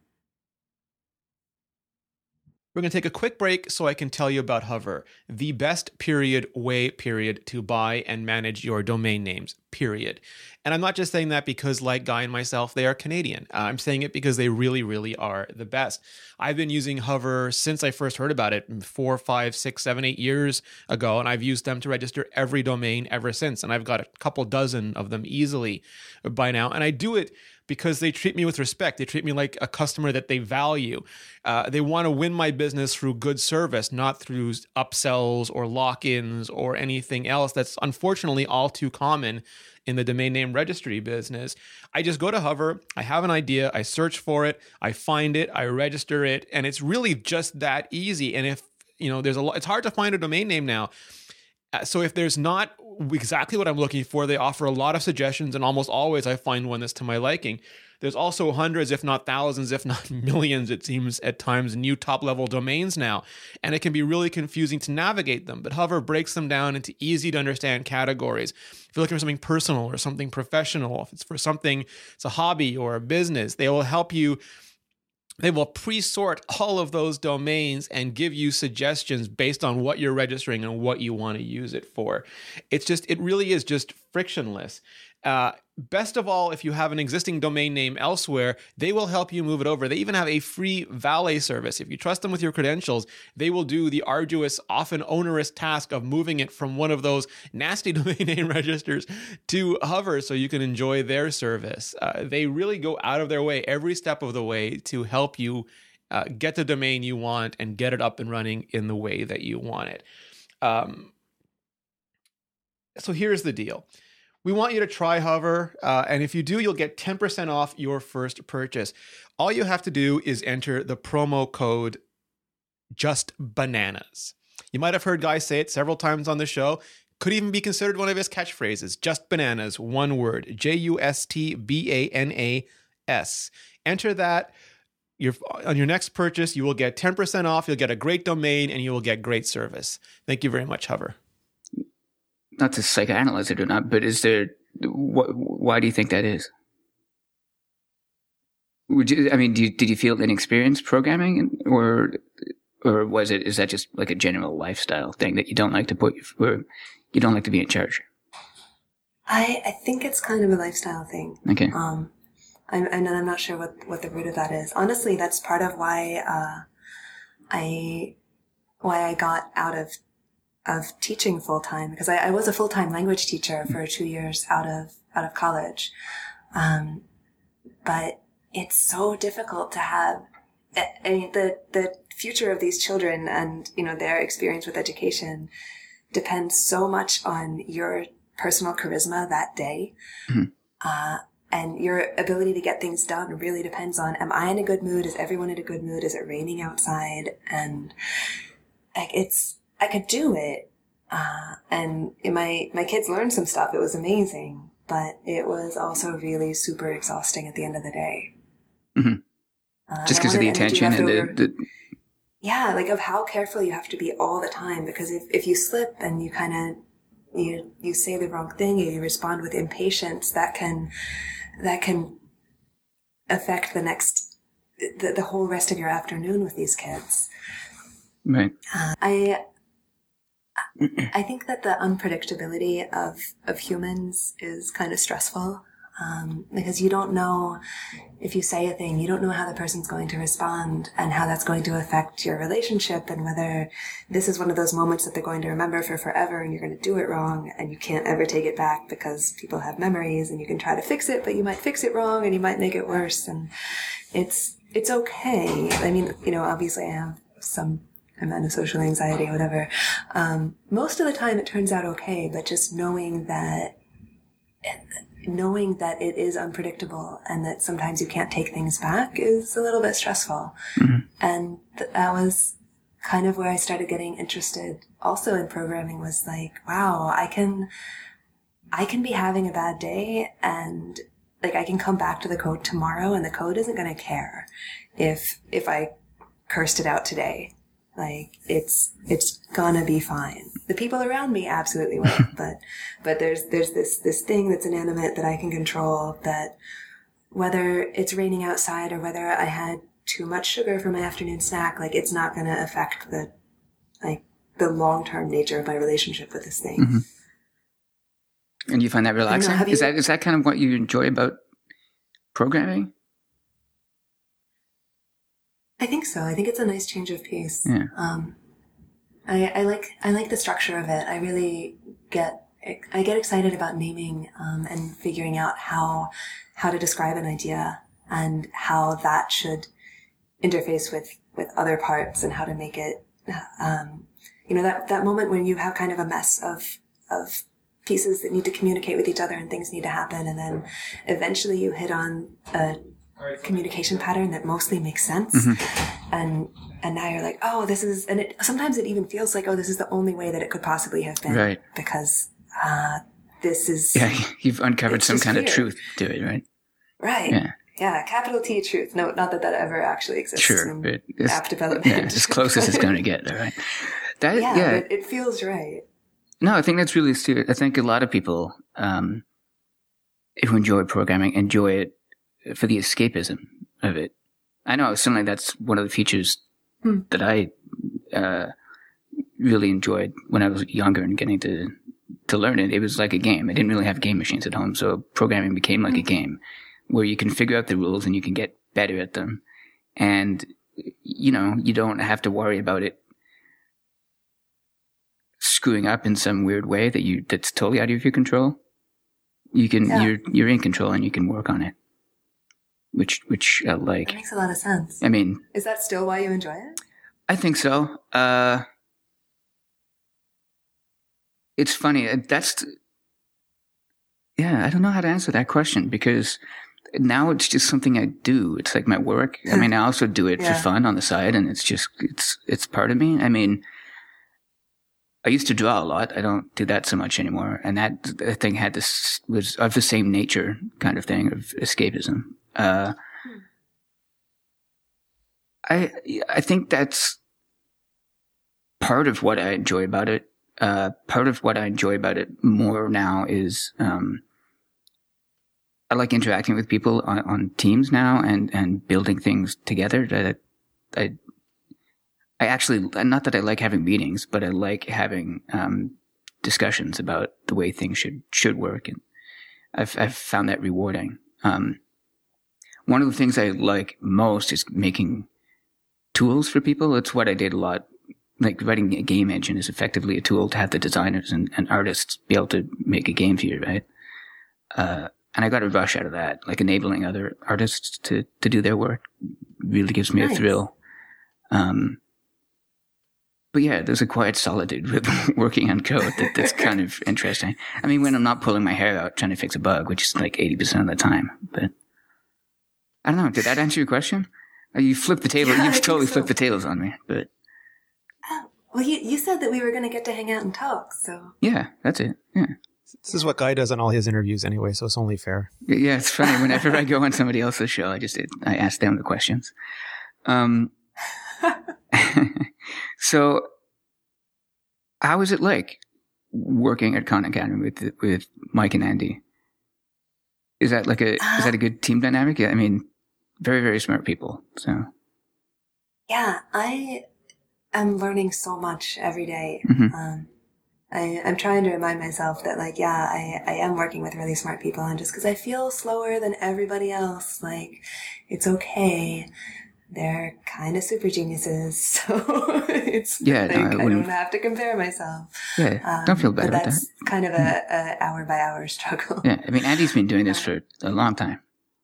We're going to take a quick break so I can tell you about Hover, the best period way period to buy and manage your domain names, period. And I'm not just saying that because, like Guy and myself, they are Canadian. Uh, I'm saying it because they really, really are the best. I've been using Hover since I first heard about it four, five, six, seven, eight years ago, and I've used them to register every domain ever since. And I've got a couple dozen of them easily by now. And I do it because they treat me with respect. They treat me like a customer that they value. Uh, they want to win my business through good service, not through upsells or lock-ins or anything else that's unfortunately all too common in the domain name registry business. I just go to Hover, I have an idea, I search for it, I find it, I register it, and it's really just that easy. And if, you know, there's a lot, it's hard to find a domain name now. So if there's not exactly what I'm looking for, they offer a lot of suggestions, and almost always I find one that's to my liking. There's also hundreds, if not thousands, if not millions, it seems at times, new top-level domains now, and it can be really confusing to navigate them. But Hover breaks them down into easy-to-understand categories. If you're looking for something personal or something professional, if it's for something, it's a hobby or a business, they will help you. They will pre-sort all of those domains and give you suggestions based on what you're registering and what you want to use it for. It's just, it really is just frictionless. Uh, best of all, if you have an existing domain name elsewhere, they will help you move it over. They even have a free valet service. If you trust them with your credentials, they will do the arduous, often onerous task of moving it from one of those nasty domain name registers to Hover so you can enjoy their service. Uh, they really go out of their way every step of the way to help you uh, get the domain you want and get it up and running in the way that you want it. Um, so here's the deal. We want you to try Hover, uh, and if you do, you'll get ten percent off your first purchase. All you have to do is enter the promo code JUSTBANANAS. You might have heard Guy say it several times on the show. Could even be considered one of his catchphrases. Just Bananas, one word. J U S T B A N A S. Enter that. Your, on your next purchase, you will get ten percent off. You'll get a great domain, and you will get great service. Thank you very much, Hover. Not to psychoanalyze it or not, but is there, wh- why do you think that is? Would you, I mean, do you, did you feel inexperienced programming, or, or was it, is that just like a general lifestyle thing that you don't like to put, or you don't like to be in charge? I, I think it's kind of a lifestyle thing. Okay. Um, I'm, and I'm not sure what, what the root of that is. Honestly, that's part of why, uh, I, why I got out of of teaching full time, because I, I was a full time language teacher for two years out of out of college, um, but it's so difficult to have. I mean, the the future of these children and you know their experience with education depends so much on your personal charisma that day, mm-hmm. uh, and your ability to get things done really depends on: am I in a good mood? Is everyone in a good mood? Is it raining outside? And like it's. I could do it, Uh, and my, my kids learned some stuff. It was amazing, but it was also really super exhausting at the end of the day. Mm-hmm. Uh, Just because of the attention and the, the... Yeah, like of how careful you have to be all the time, because if, if you slip and you kind of, you, you say the wrong thing, or you respond with impatience, that can, that can affect the next, the, the whole rest of your afternoon with these kids. Right. Uh, I, I think that the unpredictability of, of humans is kind of stressful, um, because you don't know if you say a thing, you don't know how the person's going to respond and how that's going to affect your relationship, and whether this is one of those moments that they're going to remember for forever and you're going to do it wrong and you can't ever take it back because people have memories, and you can try to fix it, but you might fix it wrong and you might make it worse. And it's, it's okay. I mean, you know, obviously I have some amount of social anxiety, whatever. Um, most of the time it turns out okay, but just knowing that, knowing that it is unpredictable and that sometimes you can't take things back is a little bit stressful. Mm-hmm. And th- that was kind of where I started getting interested also in programming, was like, wow, I can, I can be having a bad day and like I can come back to the code tomorrow and the code isn't going to care if, if I cursed it out today. Like, it's, it's gonna be fine. The people around me absolutely won't, but, but there's, there's this, this thing that's inanimate that I can control, that whether it's raining outside or whether I had too much sugar for my afternoon snack, like, it's not gonna affect the, like, the long-term nature of my relationship with this thing. Mm-hmm. And you find that relaxing? Know, you, is that, is that kind of what you enjoy about programming? I think so. I think it's a nice change of pace. Yeah. Um, I, I like, I like the structure of it. I really get, I get excited about naming, um, and figuring out how, how to describe an idea and how that should interface with, with other parts and how to make it, um, you know, that, that moment when you have kind of a mess of, of pieces that need to communicate with each other and things need to happen. And then eventually you hit on a communication pattern that mostly makes sense. Mm-hmm. And, and now you're like, oh, this is, and it, sometimes it even feels like, oh, this is the only way that it could possibly have been. Right. Because, uh, this is. Yeah. You've uncovered some kind clear. of truth to it, right? Right. Yeah. Yeah. Capital T truth. No, not that that ever actually exists. Sure. In but app development. Yeah, as close as it's going to get, right? That, yeah. yeah. But it feels right. No, I think that's really astute. I think a lot of people, um, who enjoy programming enjoy it for the escapism of it. I know certainly that's one of the features hmm. that I uh, really enjoyed when I was younger and getting to to learn it. It was like a game. I didn't really have game machines at home, so programming became like hmm. a game where you can figure out the rules and you can get better at them. And, you know, you don't have to worry about it screwing up in some weird way that you that's totally out of your control. You can yeah. you're you're in control and you can work on it. Which, which I like. That makes a lot of sense. I mean. Is that still why you enjoy it? I think so. Uh, it's funny. That's, yeah, I don't know how to answer that question because now it's just something I do. It's like my work. I mean, I also do it yeah. for fun on the side and it's just, it's, it's part of me. I mean, I used to draw a lot. I don't do that so much anymore. And that, that thing had this, was of the same nature kind of thing of escapism. Uh, hmm. I, I think that's part of what I enjoy about it. Uh, part of what I enjoy about it more now is, um, I like interacting with people on, on teams now and, and building things together. That I, I actually, not that I like having meetings, but I like having, um, discussions about the way things should, should work. And I've, I've found that rewarding. Um, One of the things I like most is making tools for people. It's what I did a lot. Like writing a game engine is effectively a tool to have the designers and, and artists be able to make a game for you, right? Uh, and I got a rush out of that. Like enabling other artists to, to do their work really gives me nice. a thrill. Um, but yeah, there's a quiet solitude with working on code that, that's kind of interesting. I mean, when I'm not pulling my hair out trying to fix a bug, which is like eighty percent of the time, but I don't know. Did that answer your question? You flipped the table. Yeah, You've totally so. flipped the tables on me, but. Well, you, you said that we were going to get to hang out and talk, so. Yeah, that's it. Yeah. This is what Guy does on all his interviews anyway, so it's only fair. Yeah, it's funny. Whenever I go on somebody else's show, I just I ask them the questions. Um, so, how is it like working at Khan Academy with with Mike and Andy? Is that like a uh, is that a good team dynamic? Yeah, I mean, very very smart people. So, yeah, I am learning so much every day. Mm-hmm. Um, I, I'm trying to remind myself that, like, yeah, I, I am working with really smart people, and just because I feel slower than everybody else, like, it's okay. They're kind of super geniuses, so it's yeah, like, no, I, I don't have to compare myself. Yeah, um, don't feel bad but about that's that. kind of a, a hour by hour struggle. Yeah, I mean, Andy's been doing this for a long time.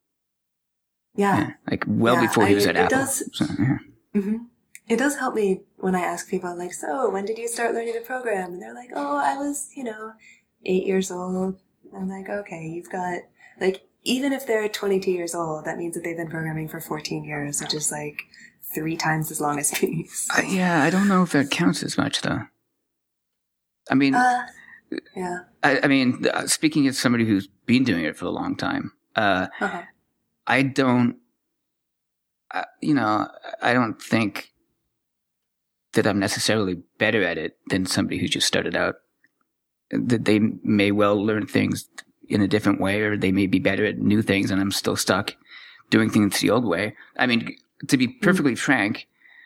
Yeah, yeah like well yeah, before he was I, at it Apple. Does, so, yeah. mm-hmm. It does help me when I ask people, like, so when did you start learning to program? And they're like, oh, I was, you know, eight years old. I'm like, okay, you've got, like, even if they're twenty-two years old, that means that they've been programming for fourteen years, which is like three times as long as me. So. Uh, yeah, I don't know if that counts as much, though. I mean, uh, yeah. I, I mean, uh, speaking as somebody who's been doing it for a long time, uh, uh-huh. I don't, uh, you know, I don't think that I'm necessarily better at it than somebody who just started out. That they may well learn things in a different way, or they may be better at new things, and I'm still stuck doing things the old way. I mean, to be perfectly mm-hmm. frank,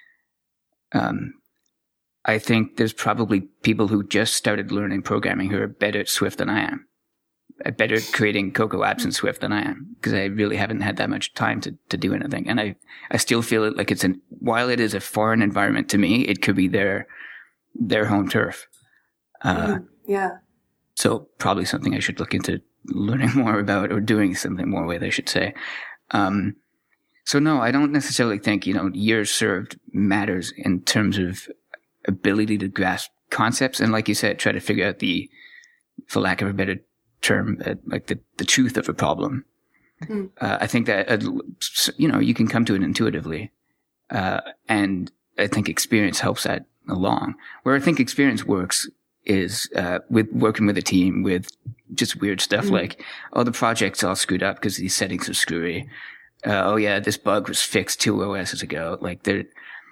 um, I think there's probably people who just started learning programming who are better at Swift than I am. Better at creating Cocoa apps in Swift than I am, because I really haven't had that much time to, to do anything. And I, I still feel it like it's an, while it is a foreign environment to me, it could be their, their home turf. Uh, yeah. So probably something I should look into learning more about, or doing something more with, I should say. Um, so no, I don't necessarily think, you know, years served matters in terms of ability to grasp concepts. And like you said, try to figure out the, for lack of a better term, uh, like the, the truth of a problem. Mm. Uh, I think that, uh, you know, you can come to it intuitively. Uh, and I think experience helps that along. Where I think experience works is, uh, with working with a team with just weird stuff mm. like, oh, the project's all screwed up because these settings are screwy. Uh, oh yeah, this bug was fixed two O Ss ago. Like there,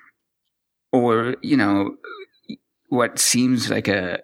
or, you know, what seems like a,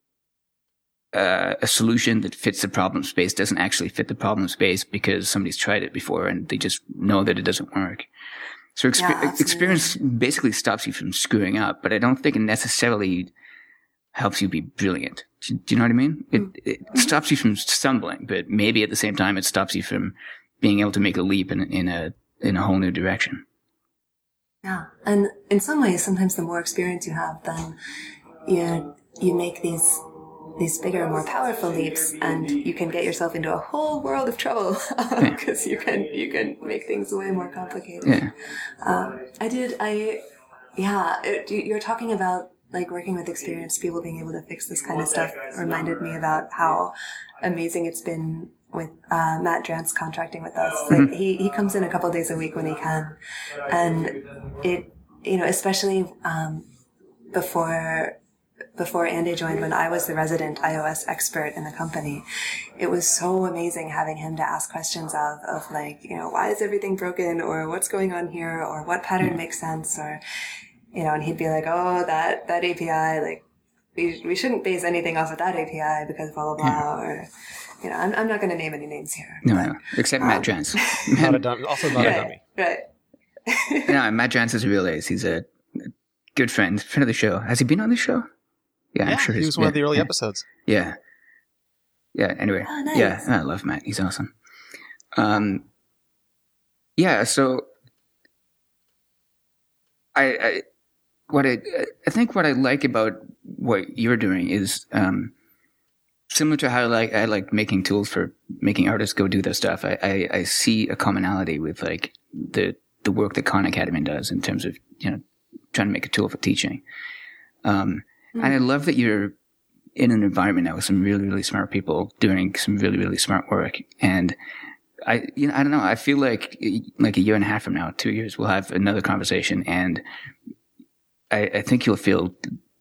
Uh, a solution that fits the problem space doesn't actually fit the problem space because somebody's tried it before and they just know that it doesn't work. So exper- yeah, experience basically stops you from screwing up, but I don't think it necessarily helps you be brilliant. Do, do you know what I mean? It, it mm-hmm. stops you from stumbling, but maybe at the same time it stops you from being able to make a leap in, in a in a whole new direction. Yeah, and in some ways, sometimes the more experience you have, then you you make these. these bigger, more powerful leaps, and you can get yourself into a whole world of trouble because um, yeah. you can you can make things way more complicated. Yeah. Um, I did. I yeah. It, you're talking about like working with experienced people being able to fix this kind of stuff. Reminded me about how amazing it's been with uh, Matt Drance contracting with us. Like mm-hmm. he he comes in a couple days a week when he can, and it you know especially um, before. Before Andy joined, when I was the resident iOS expert in the company, it was so amazing having him to ask questions of, of like, you know, why is everything broken, or what's going on here, or what pattern makes sense, or, you know, and he'd be like, oh, that, that A P I, like, we, we shouldn't base anything off of that A P I because blah, blah, blah, yeah. or, you know, I'm, I'm not going to name any names here. No, but, no, except um, Matt Drance. Not a dummy, also not right, a dummy. Right. No, Matt Drance is a real ace. He's a good friend, friend of the show. Has he been on the show? Yeah, yeah, I'm sure he was yeah, one of the early yeah. episodes. Yeah. Yeah, anyway. Oh, nice. Yeah, I love Matt. He's awesome. Um, yeah, so I, I what I I think what I like about what you're doing is um, similar to how I like I like making tools for making artists go do their stuff. I, I, I see a commonality with like the the work that Khan Academy does in terms of, you know, trying to make a tool for teaching. Um Mm-hmm. And I love that you're in an environment now with some really, really smart people doing some really, really smart work. And I, you know, I don't know. I feel like, like a year and a half from now, two years, we'll have another conversation, and I, I think you'll feel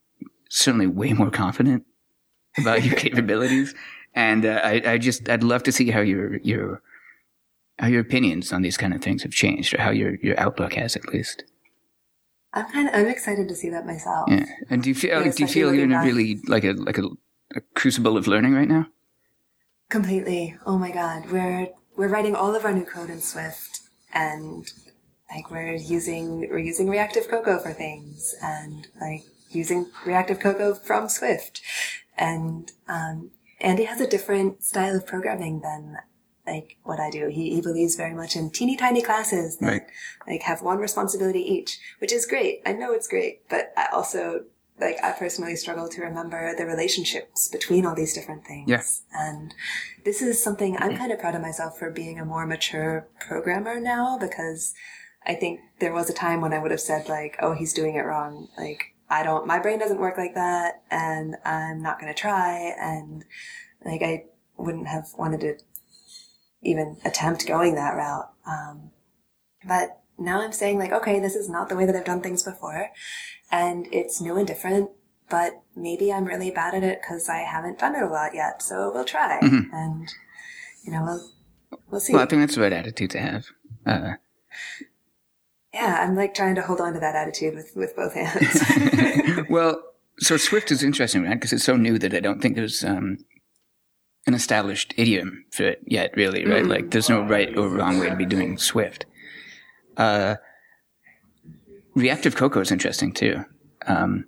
certainly way more confident about your capabilities. And uh, I, I just, I'd love to see how your, your, how your opinions on these kind of things have changed, or how your, your outlook has, at least. I'm kind of, I'm excited to see that myself. Yeah. And do you feel, Yeah, like, do you especially feel you're in a looking really, like a, like a, a crucible of learning right now? Completely. Oh my God. We're, we're writing all of our new code in Swift, and like we're using, we're using Reactive Cocoa for things, and like using Reactive Cocoa from Swift. And, um, Andy has a different style of programming than like what I do. He, he believes very much in teeny tiny classes that Right. like have one responsibility each, which is great. I know it's great, but I also, like, I personally struggle to remember the relationships between all these different things. Yeah. And this is something I'm kind of proud of myself for being a more mature programmer now, because I think there was a time when I would have said like, oh, he's doing it wrong. Like, I don't, my brain doesn't work like that, and I'm not going to try. And like, I wouldn't have wanted to even attempt going that route. Um, but now I'm saying like, okay, this is not the way that I've done things before, and it's new and different, but maybe I'm really bad at it because I haven't done it a lot yet. So we'll try. Mm-hmm. And, you know, we'll, we'll see. Well, I think that's the right attitude to have. Uh, yeah, I'm like trying to hold on to that attitude with, with both hands. well, so Swift is interesting, right? Because it's so new that I don't think there's um, an established idiom for it yet, really, right? Mm-hmm. Like, there's no right or wrong way to be doing Swift. Uh, Reactive Cocoa is interesting too. Um,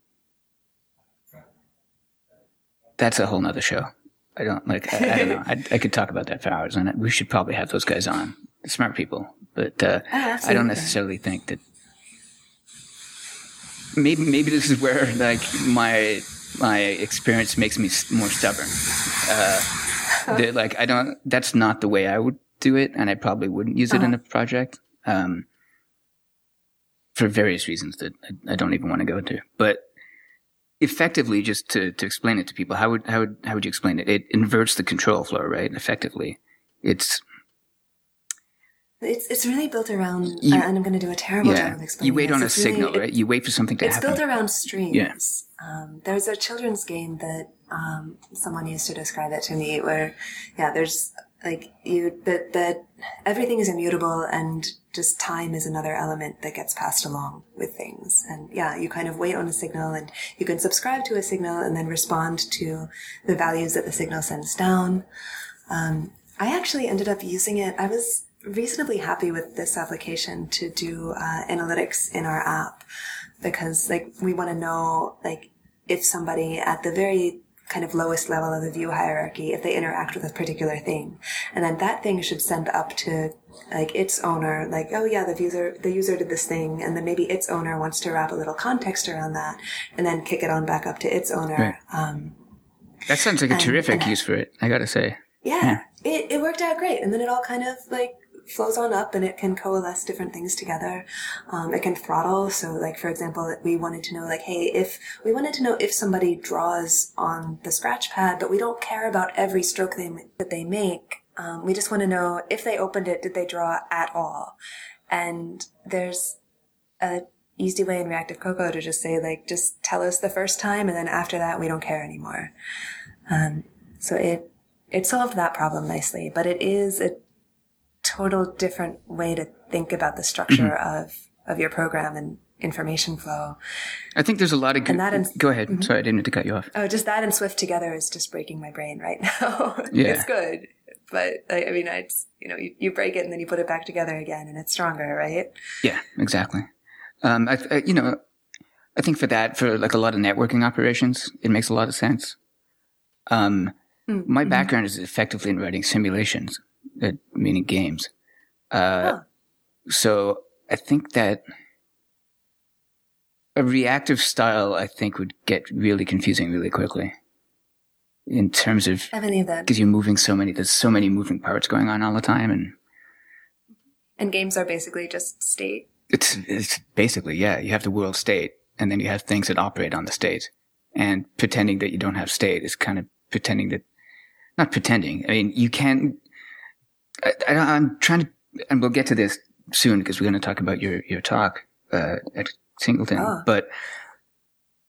that's a whole nother show. I don't like. I, I don't know. I, I could talk about that for hours, and we should probably have those guys on. Smart people, but uh, oh, I don't necessarily think that. Maybe maybe this is where like my my experience makes me more stubborn. Uh, that, like I don't. That's not the way I would do it, and I probably wouldn't use it uh-huh. in a project. Um, for various reasons that I, I don't even want to go into. But effectively, just to, to explain it to people, how would how would how would you explain it? It inverts the control flow, right? Effectively, it's it's it's really built around, you, uh, and I'm going to do a terrible yeah, job of explaining. You wait this. on it's a signal, really, right? You wait for something to it's happen. It's built around streams. Yeah. Um, there's a children's game that um, someone used to describe it to me, where yeah, there's like you that that everything is immutable, and just time is another element that gets passed along with things. And yeah, you kind of wait on a signal, and you can subscribe to a signal and then respond to the values that the signal sends down. Um, I actually ended up using it. I was reasonably happy with this application to do uh, analytics in our app, because like we want to know like if somebody at the very kind of lowest level of the view hierarchy, if they interact with a particular thing, and then that thing should send up to like its owner, like, oh yeah, the user, the user did this thing, and then maybe its owner wants to wrap a little context around that, and then kick it on back up to its owner. Right. Um, that sounds like a and, terrific and, use for it, I gotta say. Yeah, yeah. It, it worked out great, and then it all kind of like flows on up, and it can coalesce different things together. Um, it can throttle. So like, for example, we wanted to know like, hey, if we wanted to know if somebody draws on the scratch pad, but we don't care about every stroke they, that they make. Um, we just want to know if they opened it, did they draw at all? And there's a easy way in Reactive Cocoa to just say like, just tell us the first time, and then after that, we don't care anymore. Um, so it, it solved that problem nicely, but it is a total different way to think about the structure mm-hmm. of, of your program and information flow. I think there's a lot of good... And that in, Go ahead. Mm-hmm. Sorry, I didn't mean to cut you off. Oh, just that and Swift together is just breaking my brain right now. Yeah. It's good. But, I, I mean, it's, you know, you, you break it and then you put it back together again and it's stronger, right? Yeah, exactly. Um, I, I, you know, I think for that, for like a lot of networking operations, it makes a lot of sense. Um, mm-hmm. My background is effectively in writing simulations, uh, meaning games. Uh, oh. So I think that a reactive style, I think, would get really confusing really quickly. In terms of, I believe that, because you're moving so many, there's so many moving parts going on all the time, and and games are basically just state. It's it's basically yeah. You have the world state, and then you have things that operate on the state, and pretending that you don't have state is kind of pretending that, not pretending. I mean, you can. I, I, I'm trying to, and we'll get to this soon because we're going to talk about your your talk uh, at Singleton, oh. but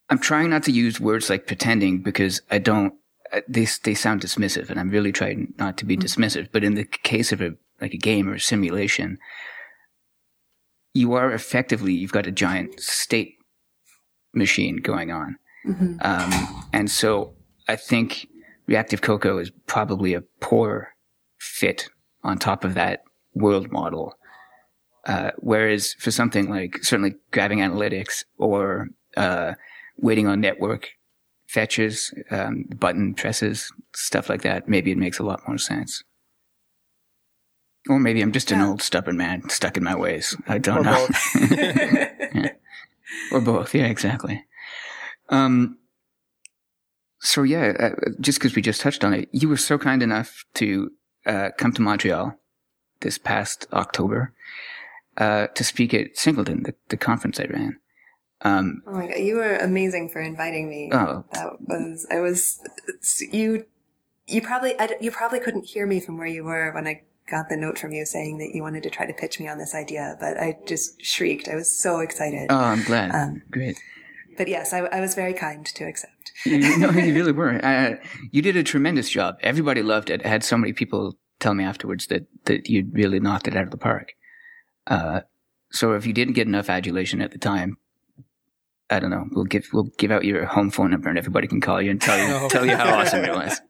I'm trying not to use words like pretending because I don't, they, they sound dismissive, and I'm really trying not to be mm-hmm. dismissive. But in the case of a, like a game or a simulation, you are effectively, you've got a giant state machine going on. Mm-hmm. Um, and so I think Reactive Cocoa is probably a poor fit on top of that world model. Uh, whereas for something like certainly grabbing analytics or, uh, waiting on network fetches, um, button presses, stuff like that, maybe it makes a lot more sense. Or maybe I'm just an yeah. old stubborn man stuck in my ways. I don't or know. Both. yeah. Or both. Yeah, exactly. Um, so yeah, uh, just because we just touched on it, you were so kind enough to uh, come to Montreal this past October uh, to speak at Singleton, the, the conference I ran. Um, oh my God, you were amazing for inviting me. Oh, that was I was you. You probably I, you probably couldn't hear me from where you were when I got the note from you saying that you wanted to try to pitch me on this idea, but I just shrieked. I was so excited. Oh, I'm glad. Um, Great. But yes, I, I was very kind to accept. you, no, you really were. Uh, you did a tremendous job. Everybody loved it. I had so many people tell me afterwards that, that you really knocked it out of the park. Uh, so if you didn't get enough adulation at the time, I don't know. We'll give we'll give out your home phone number and everybody can call you and tell you no. tell you how awesome it was.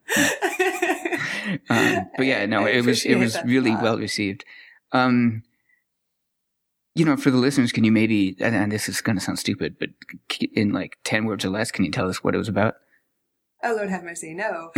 um, but yeah, no, it was it was really well received. Um, you know, for the listeners, can you maybe, and, and this is going to sound stupid, but in like ten words or less, can you tell us what it was about? Oh, Lord have mercy, no.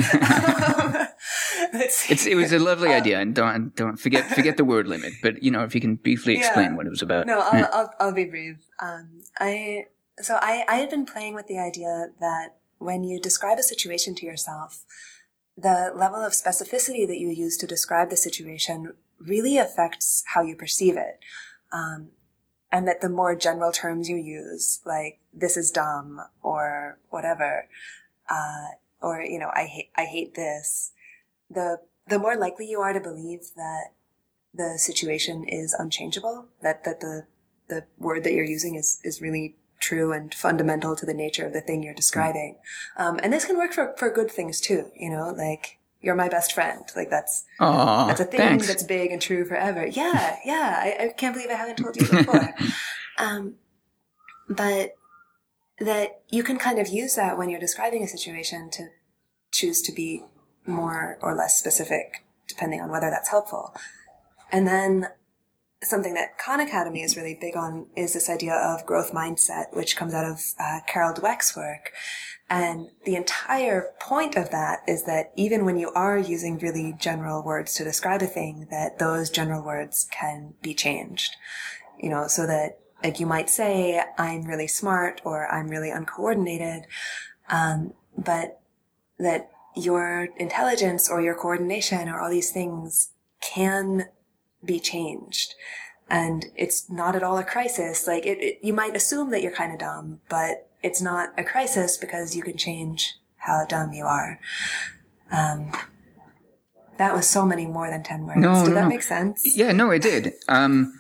it's it was a lovely um, idea, and don't don't forget forget the word limit. But you know, if you can briefly explain yeah. what it was about. No, I'll yeah. I'll, I'll be brief. Um, I so I I had been playing with the idea that when you describe a situation to yourself, the level of specificity that you use to describe the situation really affects how you perceive it. Um, and that the more general terms you use, like "this is dumb" or whatever, uh, or you know, "I hate I hate this," the the more likely you are to believe that the situation is unchangeable, that that the the word that you're using is is really true and fundamental to the nature of the thing you're describing. Um, and this can work for for good things too. You know, like, "You're my best friend." Like that's, Aww, that's a thing thanks. That's big and true forever. Yeah. Yeah. I, I can't believe I haven't told you before. um, but that you can kind of use that when you're describing a situation to choose to be more or less specific, depending on whether that's helpful. And then something that Khan Academy is really big on is this idea of growth mindset, which comes out of uh, Carol Dweck's work. And the entire point of that is that even when you are using really general words to describe a thing, that those general words can be changed. You know, so that, like, you might say, "I'm really smart," or "I'm really uncoordinated," um, but that your intelligence or your coordination or all these things can be changed. And it's not at all a crisis. Like, it, it you might assume that you're kind of dumb, but it's not a crisis because you can change how dumb you are. Um, that was so many more than ten words. No, did no, that no. make sense? Yeah, no, it did. Um,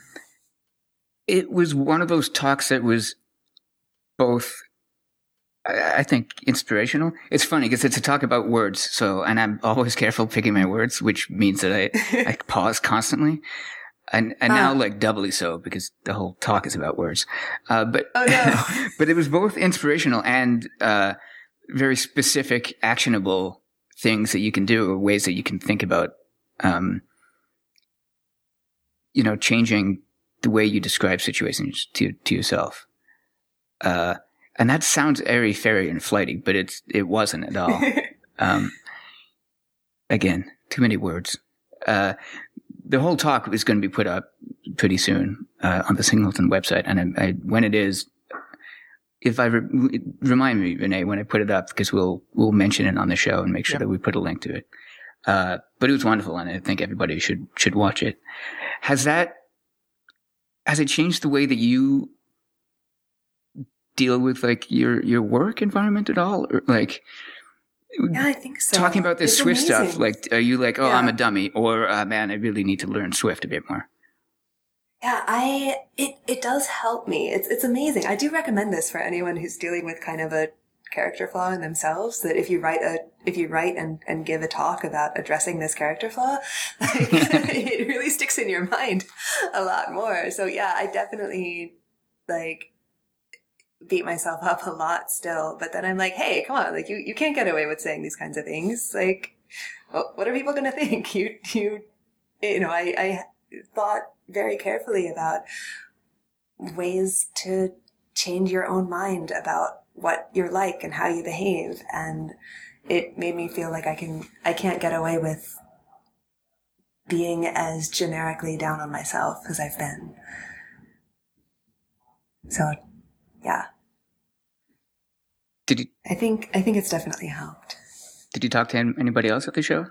it was one of those talks that was both, I, I think, inspirational. It's funny because it's a talk about words. So, and I'm always careful picking my words, which means that I, I pause constantly. And, and now, uh, like, doubly so, because the whole talk is about words. Uh, but, oh no. But it was both inspirational and, uh, very specific, actionable things that you can do, or ways that you can think about, um, you know, changing the way you describe situations to, to yourself. Uh, and that sounds airy fairy and flighty, but it's, it wasn't at all. um, again, too many words. Uh, The whole talk is going to be put up pretty soon uh, on the Singleton website, and I, I, when it is, if I re- remind me, Renee, when I put it up, because we'll we'll mention it on the show and make sure yep. that we put a link to it. Uh, but it was wonderful, and I think everybody should should watch it. Has that has it changed the way that you deal with, like, your your work environment at all, or like? Yeah, I think so. Talking about this it's Swift amazing. stuff, like, are you like, "Oh, yeah. I'm a dummy," or uh, "Man, I really need to learn Swift a bit more"? Yeah, I it it does help me. It's it's amazing. I do recommend this for anyone who's dealing with kind of a character flaw in themselves, that if you write a if you write and, and give a talk about addressing this character flaw, like, it really sticks in your mind a lot more. So yeah, I definitely like beat myself up a lot still, but then I'm like, hey, come on, like you, you can't get away with saying these kinds of things. Like, well, what are people going to think? You, you, you know, I, I thought very carefully about ways to change your own mind about what you're like and how you behave. And it made me feel like I can, I can't get away with being as generically down on myself as I've been. So, yeah. Did you? I think I think it's definitely helped. Did you talk to anybody else at the show?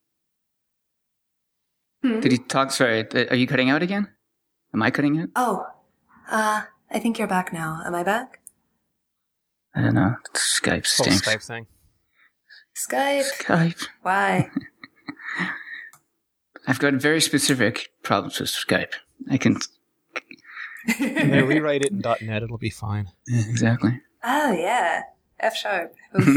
Hmm? Did you talk? Sorry, are you cutting out again? Am I cutting out? Oh, uh, I think you're back now. Am I back? I don't know. Skype stinks. Skype thing. Skype. Skype. Why? I've got very specific problems with Skype. I can. When they rewrite it in .NET, it'll be fine. Yeah, exactly. Oh yeah, F sharp.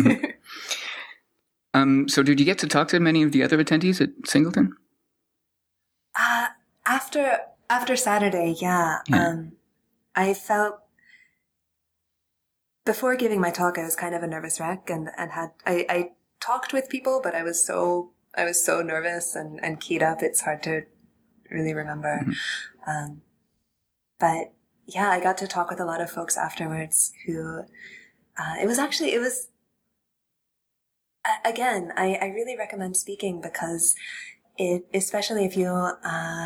um. So, did you get to talk to many of the other attendees at Singleton? Uh after after Saturday, yeah. yeah. Um, I felt before giving my talk, I was kind of a nervous wreck, and and had I, I talked with people, but I was so I was so nervous and and keyed up. It's hard to really remember. Mm-hmm. Um. But yeah, I got to talk with a lot of folks afterwards who, uh, it was actually, it was, uh, again, I, I really recommend speaking because it, especially if you, uh,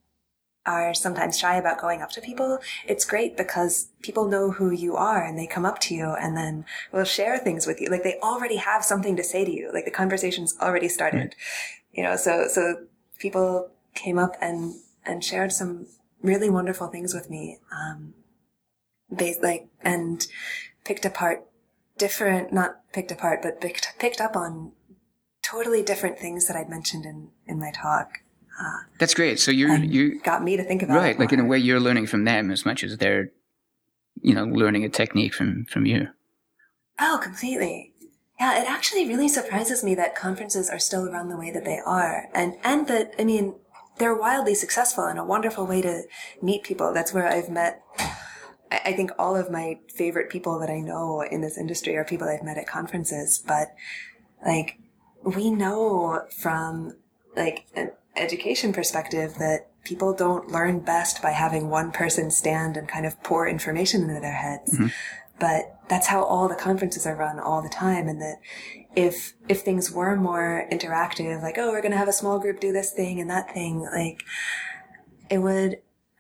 are sometimes shy about going up to people, it's great because people know who you are and they come up to you and then will share things with you. Like they already have something to say to you. Like the conversation's already started, right. You know, so, so people came up and, and shared some really wonderful things with me, um, based like, and picked apart different, not picked apart, but picked, picked up on totally different things that I'd mentioned in, in my talk. Uh, That's great. So you're, you got me to think about right. it Like in a way you're learning from them as much as they're, you know, learning a technique from, from you. Oh, completely. Yeah. It actually really surprises me that conferences are still run the way that they are. And, and that, I mean, they're wildly successful and a wonderful way to meet people. That's where I've met, I think all of my favorite people that I know in this industry are people I've met at conferences. But like, we know from like an education perspective that people don't learn best by having one person stand and kind of pour information into their heads. Mm-hmm. But that's how all the conferences are run all the time. And that if, if things were more interactive, like, oh, we're going to have a small group do this thing and that thing, like it would,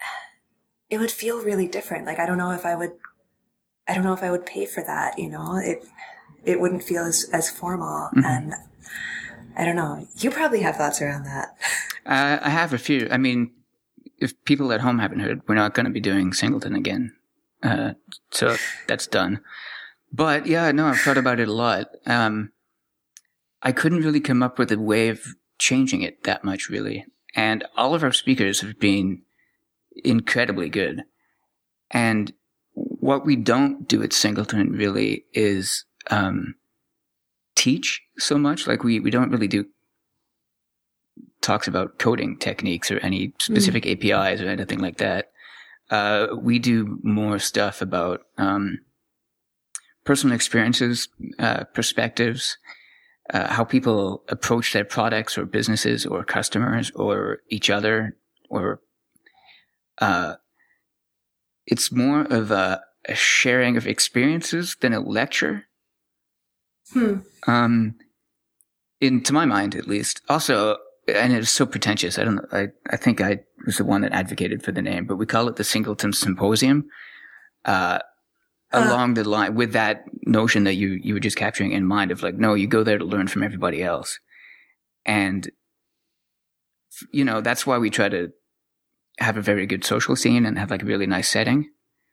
it would feel really different. Like, I don't know if I would, I don't know if I would pay for that, you know, it, it wouldn't feel as, as formal. Mm-hmm. And I don't know. You probably have thoughts around that. Uh, I have a few. I mean, if people at home haven't heard, we're not going to be doing Singleton again. Uh, so that's done. But yeah, no, I've thought about it a lot. Um, I couldn't really come up with a way of changing it that much, really. And all of our speakers have been incredibly good. And what we don't do at Singleton really is, um, teach so much. Like we, we don't really do talks about coding techniques or any specific mm. A P Is or anything like that. Uh, we do more stuff about, um, personal experiences, uh, perspectives, uh, how people approach their products or businesses or customers or each other, or, uh, it's more of a, a sharing of experiences than a lecture. Hmm. Um, in, to my mind, at least. Also, and it's so pretentious. I don't know. I, I think I was the one that advocated for the name, but we call it the Singleton Symposium, uh, uh, along the line with that notion that you, you were just capturing in mind of like, no, you go there to learn from everybody else. And, you know, that's why we try to have a very good social scene and have like a really nice setting.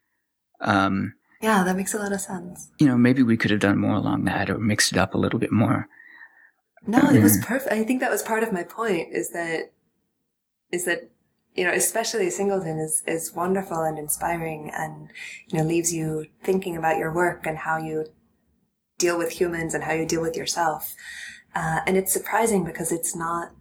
Um, yeah, that makes a lot of sense. You know, maybe we could have done more along that or mixed it up a little bit more. No, it was perfect. I think that was part of my point is that, is that you know, especially Singleton is, is wonderful and inspiring and, you know, leaves you thinking about your work and how you deal with humans and how you deal with yourself. Uh, and it's surprising because it's not,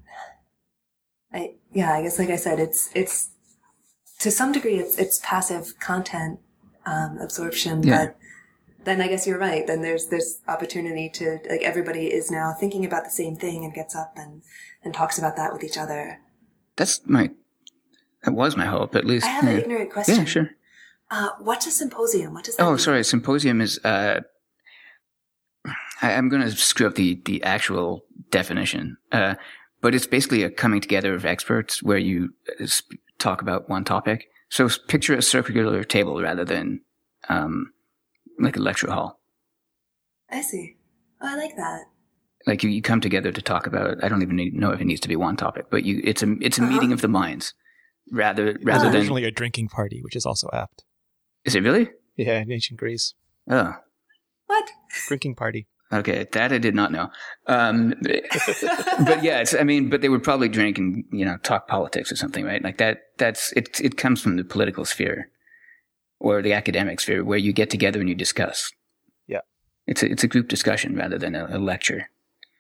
I, yeah, I guess like I said, it's, it's, to some degree it's, it's passive content, um, absorption, Yeah. but then I guess you're right. Then there's, there's opportunity to, like, everybody is now thinking about the same thing and gets up and, and talks about that with each other. That's my, that was my hope, at least. I have yeah. an ignorant question. Yeah, sure. Uh, what's a symposium? What does that Oh, mean? sorry. Symposium is, uh, I, I'm going to screw up the, the actual definition. Uh, but it's basically a coming together of experts where you uh, sp- talk about one topic. So picture a circular table rather than, um, like a lecture hall. I see. Oh, I like that. Like you, you come together to talk about, I don't even need, know if it needs to be one topic, but you, it's a, it's a Uh-huh. meeting of the minds rather, It was rather than, originally a drinking party, which is also apt. is it really? Yeah, in ancient Greece. Oh, What? Drinking party. okay. That I did not know. Um, but yeah, it's, I mean, but they would probably drink and, you know, talk politics or something, right? Like that, that's, it, it comes from the political sphere or the academic sphere where you get together and you discuss. Yeah. It's a, it's a group discussion rather than a, a lecture.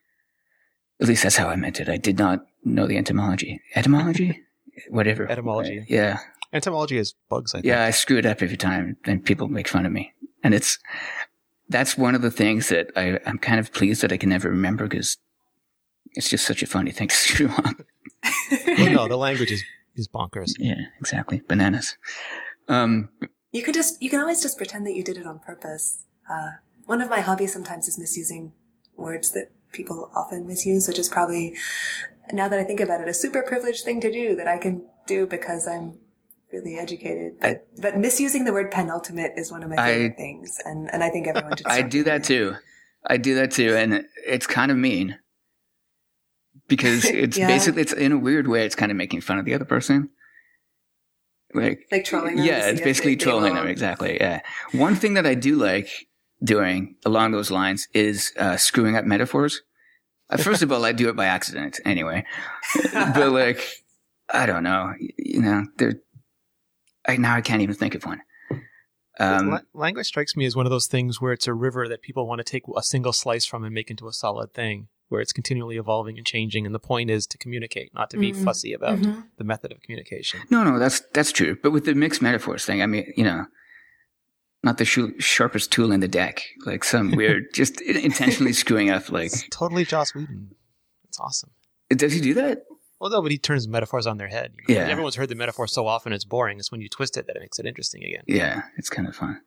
At least that's how I meant it. I did not know the etymology. Etymology? Whatever. Etymology. Yeah. Entomology is bugs, I think. Yeah, I screw it up every time and people make fun of me. And it's, that's one of the things that I, I'm kind of pleased that I can never remember because it's just such a funny thing to screw up. Well, no, the language is, is bonkers. Yeah, exactly. Bananas. Um, You could just, you can always just pretend that you did it on purpose. Uh, one of my hobbies sometimes is misusing words that people often misuse, which is probably, now that I think about it, a super privileged thing to do that I can do because I'm really educated. But, but misusing the word penultimate is one of my favorite I- things. And, and I think everyone should I start do that doing it. too. I do that too. And it's kind of mean because it's Yeah. basically, it's in a weird way, it's kind of making fun of the other person. Like, Like trolling them. yeah, to it's see if basically they- they trolling will- them. Exactly. Yeah. One thing that I do like doing along those lines is uh, screwing up metaphors. Uh, first of all, I do it by accident anyway. But like, I don't know, you know, there. I, now I can't even think of one. Um, La- language strikes me as one of those things where it's a river that people want to take a single slice from and make into a solid thing, where it's continually evolving and changing. And the point is to communicate, not to be Mhm. fussy about Mhm. the method of communication. no, no, that's that's true. But with the mixed metaphors thing, I mean, you know, not the shu- sharpest tool in the deck, like some weird, just intentionally screwing up. Like, It's totally Joss Whedon. It's awesome. does he do that? Well, no, but he turns metaphors on their head. You know? Yeah. Everyone's heard the metaphor so often it's boring. It's when you twist it that it makes it interesting again. Yeah, it's kind of fun.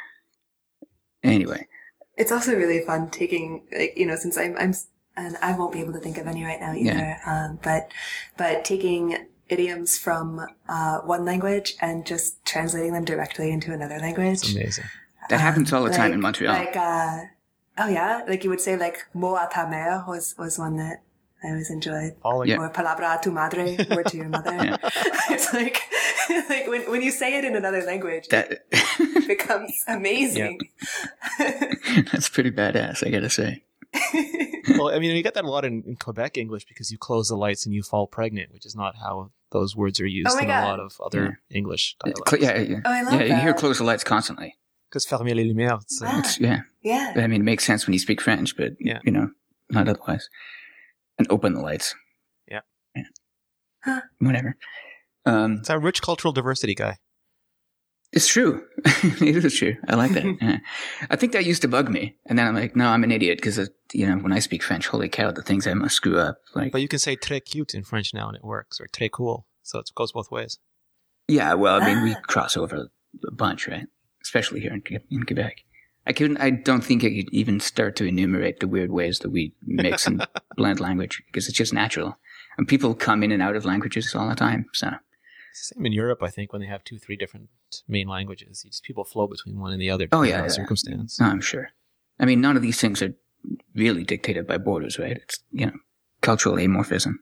Anyway, It's also really fun taking, like, you know, since I'm, I'm, and I won't be able to think of any right now either. Yeah. Um, but, but taking idioms from, uh, one language and just translating them directly into another language. It's amazing. that happens all the time Like- in Montreal. Like, uh, oh yeah, like you would say like, mo a ta mère was, was one that I always enjoyed. Falling. Yeah. Or palabra a tu madre, word to your mother. Yeah. It's like, like when, when you say it in another language, that it becomes amazing. that's pretty badass, I gotta say. Well, I mean, you get that a lot in, in Quebec English because you close the lights and you fall pregnant, which is not how those words are used Oh my in God. a lot of other English Cl- dialects. yeah, yeah, Oh, I love yeah. You hear that. close the lights constantly. Because fermer les lumières. It's, uh, Wow. It's, yeah, Yeah. I mean, it makes sense when you speak French, but Yeah. you know, not otherwise. And open the lights. Yeah. yeah. Huh. Whatever. Um, it's a rich cultural diversity guy. It's true. It is true. I like that. Yeah. I think that used to bug me. And then I'm like, no, I'm an idiot because, you know, when I speak French, holy cow, the things I must screw up. Like, But you can say très cute in French now and it works, or très cool. So it goes both ways. yeah, well, I mean, we Ah. cross over a bunch, right? Especially here in, Que- in Quebec. I couldn't, I don't think I could even start to enumerate the weird ways that we mix and blend language because it's just natural. And people come in and out of languages all the time. So, It's the same in Europe, I think, when they have two, three different main languages. You just, people flow between one and the other. Oh, depending yeah, on the yeah. circumstance. no, I'm sure. I mean, none of these things are really dictated by borders, right? It's, you know, cultural amorphism.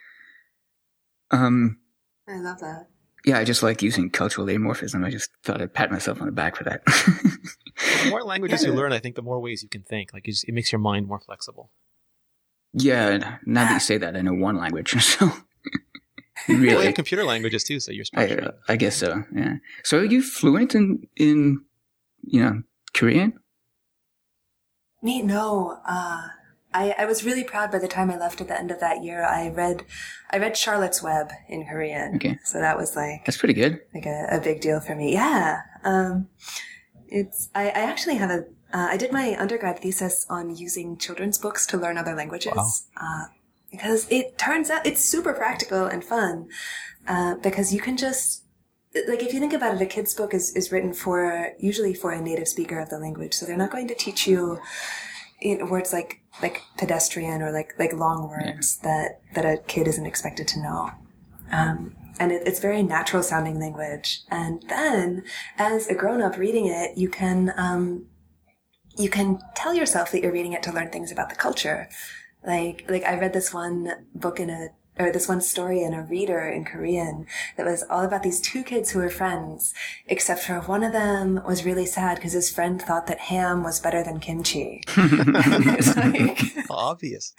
Um, I love that. Yeah, I just like using cultural amorphism. I just thought I'd pat myself on the back for that. The more languages you learn, I think the more ways you can think. Like, you just, it makes your mind more flexible. Yeah, now that you say that, I know one language. So Well, you Really? have computer languages too, so you're I, structured. I guess so. Yeah. So are you fluent in in you know Korean? Me, no. Uh, I, I was really proud by the time I left at the end of that year. I read, I read Charlotte's Web in Korean. Okay. So that was like, That's pretty good. like a, a big deal for me. Yeah. Um, it's, I, I actually have a, uh, I did my undergrad thesis on using children's books to learn other languages. Wow. Uh, because it turns out it's super practical and fun. Uh, because you can just, like, if you think about it, a kid's book is, is written for, usually for a native speaker of the language. So they're not going to teach you, you know, words like, like pedestrian or like, like long words yeah. that, that a kid isn't expected to know. Um, and it, it's very natural sounding language. And then as a grown up reading it, you can, um, you can tell yourself that you're reading it to learn things about the culture. Like, like I read this one book in a, or this one story in a reader in Korean that was all about these two kids who were friends, except for one of them was really sad because his friend thought that ham was better than kimchi. It's like... Obvious.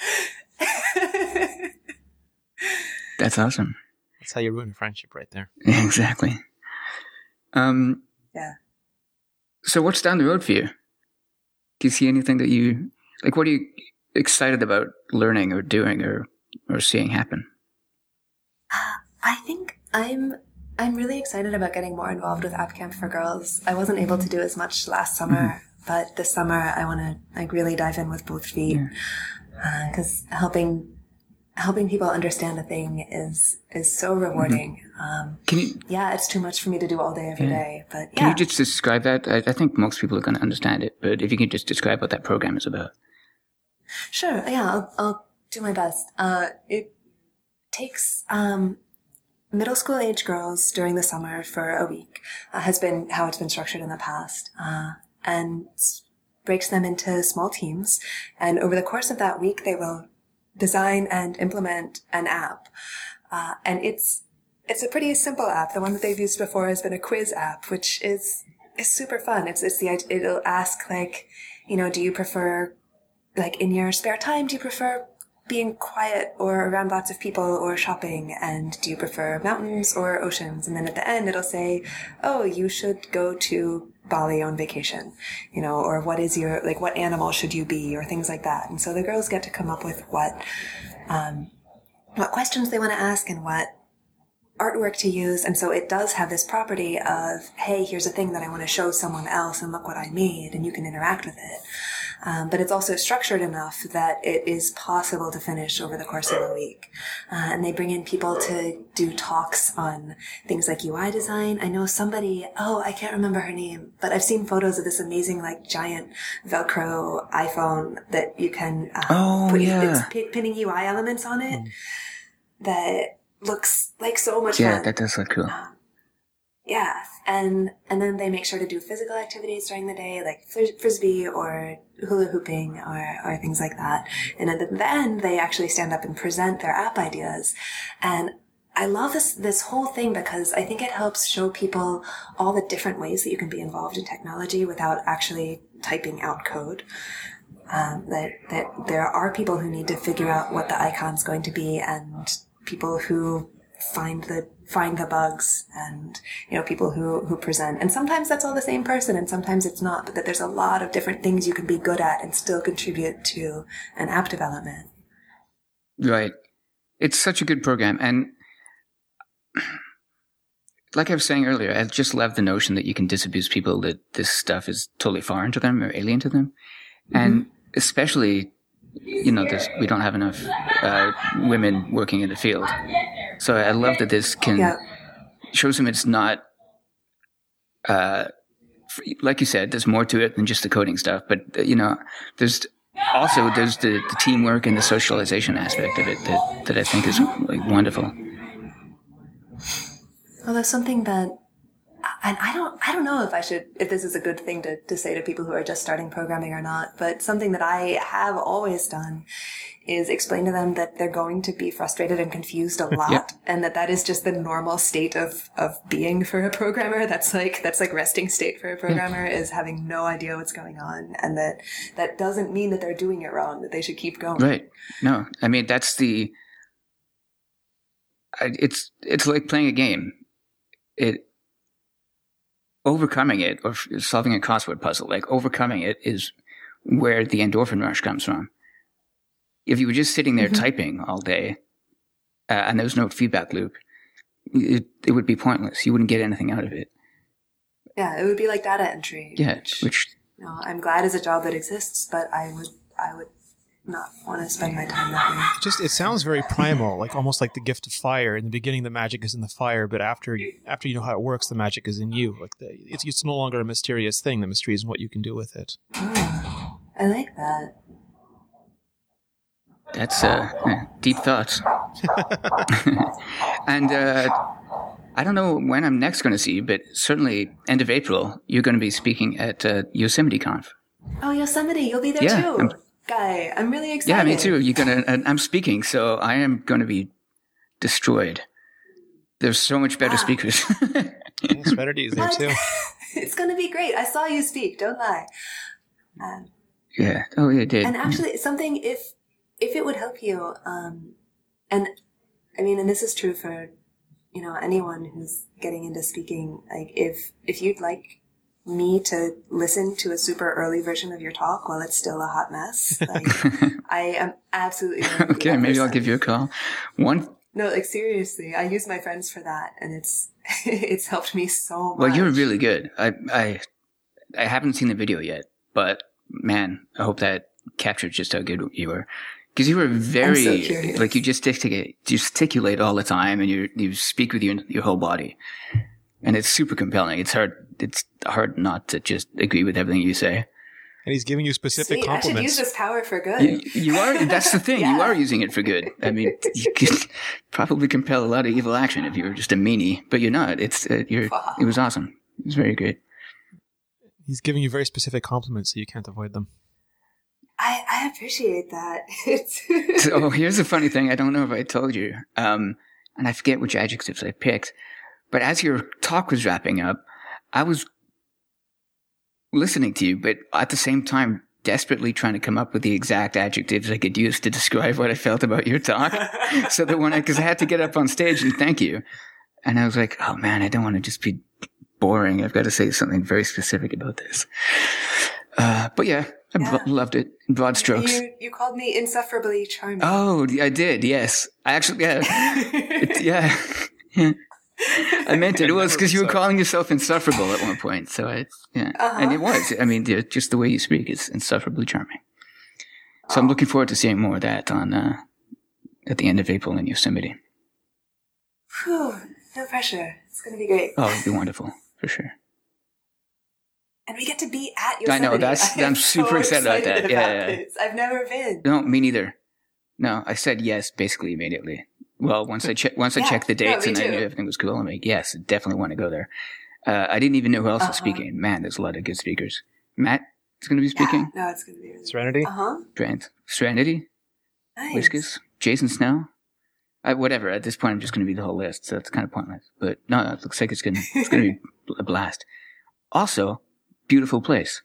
That's awesome. That's how you ruin a friendship right there. Yeah, exactly. Um, yeah. So what's down the road for you? Do you see anything that you, like, what are you excited about learning or doing or, or seeing happen? Uh, I think I'm, I'm really excited about getting more involved with App Camp for Girls. I wasn't able to do as much last summer, mm-hmm. but this summer I want to, like, really dive in with both feet. Yeah. Uh, cause helping, helping people understand a thing is, is so rewarding. Mm-hmm. Um, Can you, yeah, it's too much for me to do all day, every yeah. day, but yeah. Can you just describe that? I, I think most people are going to understand it, but if you could just describe what that program is about. Sure. Yeah, I'll, I'll do my best. Uh, it takes, um, middle school age girls during the summer for a week, uh, has been how it's been structured in the past, uh, and breaks them into small teams. And over the course of that week, they will design and implement an app. Uh, and it's, it's a pretty simple app. The one that they've used before has been a quiz app, which is, is super fun. It's, it's the, it'll ask like, you know, do you prefer, like in your spare time, do you prefer being quiet or around lots of people or shopping? And do you prefer mountains or oceans? And then at the end, it'll say, oh, you should go to Bali on vacation, you know, or what is your, like, what animal should you be, or things like that. And so the girls get to come up with what, um, what questions they want to ask and what artwork to use. And so it does have this property of, hey, here's a thing that I want to show someone else and look what I made, and you can interact with it. Um, but it's also structured enough that it is possible to finish over the course of a week. Uh, and they bring in people to do talks on things like U I design. I know somebody, oh, I can't remember her name, but I've seen photos of this amazing, like, giant Velcro iPhone that you can, uh, oh, put yeah. it's pinning U I elements on it mm. that looks like so much yeah, fun. Yeah, that does look cool. Um, yeah. And, and then they make sure to do physical activities during the day, like frisbee or hula hooping or, or things like that. And at the end, they actually stand up and present their app ideas. And I love this, this whole thing because I think it helps show people all the different ways that you can be involved in technology without actually typing out code. Um, that, that there are people who need to figure out what the icon's going to be, and people who find the find the bugs, and, you know, people who who present. And sometimes that's all the same person, and sometimes it's not, but that there's a lot of different things you can be good at and still contribute to an app development. Right. It's such a good program. And like I was saying earlier, I just love the notion that you can disabuse people that this stuff is totally foreign to them or alien to them. Mm-hmm. And especially, you know, this, we don't have enough uh, women working in the field. So I love that this can yeah. shows them it's not, uh, like you said, there's more to it than just the coding stuff. But, you know, there's also there's the, the teamwork and the socialization aspect of it that, that I think is, like, wonderful. Well, there's something that, and I don't, I don't know if I should, if this is a good thing to, to say to people who are just starting programming or not, but something that I have always done is explain to them that they're going to be frustrated and confused a lot, yep. and that that is just the normal state of, of being for a programmer. That's like, that's like resting state for a programmer yep. is having no idea what's going on, and that, that doesn't mean that they're doing it wrong, that they should keep going. Right. No, I mean, that's the, it's it's like playing a game. It overcoming it or solving a crossword puzzle, like overcoming it is where the endorphin rush comes from. If you were just sitting there mm-hmm. typing all day uh, and there was no feedback loop, it, it would be pointless. You wouldn't get anything out of it. Yeah, it would be like data entry. Yeah, which, which you know, I'm glad it's a job that exists, but I would I would not want to spend my time that way. Just it sounds very primal, like almost like the gift of fire. In the beginning, the magic is in the fire, but after after you know how it works, the magic is in you. Like the, it's it's no longer a mysterious thing. The mystery is in what you can do with it. Oh, I like that. That's uh, deep thoughts. And uh, I don't know when I'm next going to see you, but certainly end of April, you're going to be speaking at uh, Yosemite Conf. Oh, Yosemite, you'll be there yeah, too. I'm, Guy, I'm really excited. Yeah, me too. You're gonna. And I'm speaking, so I am going to be destroyed. There's so much better ah. speakers. Yeah, Serenity is there what? too. It's going to be great. I saw you speak. Don't lie. Um, yeah. Oh, yeah, it did. And actually, something if if it would help you, um, and I mean, and this is true for you know anyone who's getting into speaking. Like, if if you'd like me to listen to a super early version of your talk while it's still a hot mess, like, I am absolutely okay. Maybe person. I'll give you a call. One. No, like seriously, I use my friends for that, and it's it's helped me so much. Well, you're really good. I I I haven't seen the video yet, but man, I hope that captured just how good you were, because you were very so like you just gesticulate, gesticulate all the time, and you you speak with your your whole body, and it's super compelling. It's hard. It's hard not to just agree with everything you say. And he's giving you specific Sweet. compliments. I should use this power for good. You, you are. That's the thing. Yeah. You are using it for good. I mean, you could probably compel a lot of evil action if you were just a meanie, but you're not. It's uh, you're. Wow. It was awesome. It was very great. He's giving you very specific compliments, so you can't avoid them. I, I appreciate that. So here's the funny thing. I don't know if I told you, um, and I forget which adjectives I picked, but as your talk was wrapping up, I was listening to you, but at the same time, desperately trying to come up with the exact adjectives I could use to describe what I felt about your talk. So that when I, because I had to get up on stage and thank you. And I was like, oh man, I don't want to just be boring. I've got to say something very specific about this. Uh, but yeah, I yeah. b- loved it. In broad strokes. You, you called me insufferably charming. Oh, I did. Yes. I actually, yeah. it, yeah. yeah. I meant it. It was because you were calling yourself insufferable at one point. So I, yeah. Uh-huh. And it was. I mean, just the way you speak is insufferably charming. So oh. I'm looking forward to seeing more of that on, uh, at the end of April in Yosemite. Whew. No pressure. It's going to be great. Oh, it'll be wonderful. For sure. And we get to be at Yosemite. I know. That's, I'm super so excited, excited about that. About yeah, yeah. This. I've never been. No, me neither. No, I said yes basically immediately. Well, once I check, once yeah, I checked the dates no, and I knew everything was cool, I'm like, yes, definitely want to go there. Uh, I didn't even know who else uh-huh. was speaking. Man, there's a lot of good speakers. Matt is going to be speaking. Yeah, no, it's going to be really Serenity. Uh huh. Trent, Serenity. Nice. Whiskas, Jason Snell. I, whatever. At this point, I'm just going to be the whole list, so it's kind of pointless. But no, it looks like it's going to it's going to be a blast. Also, beautiful place.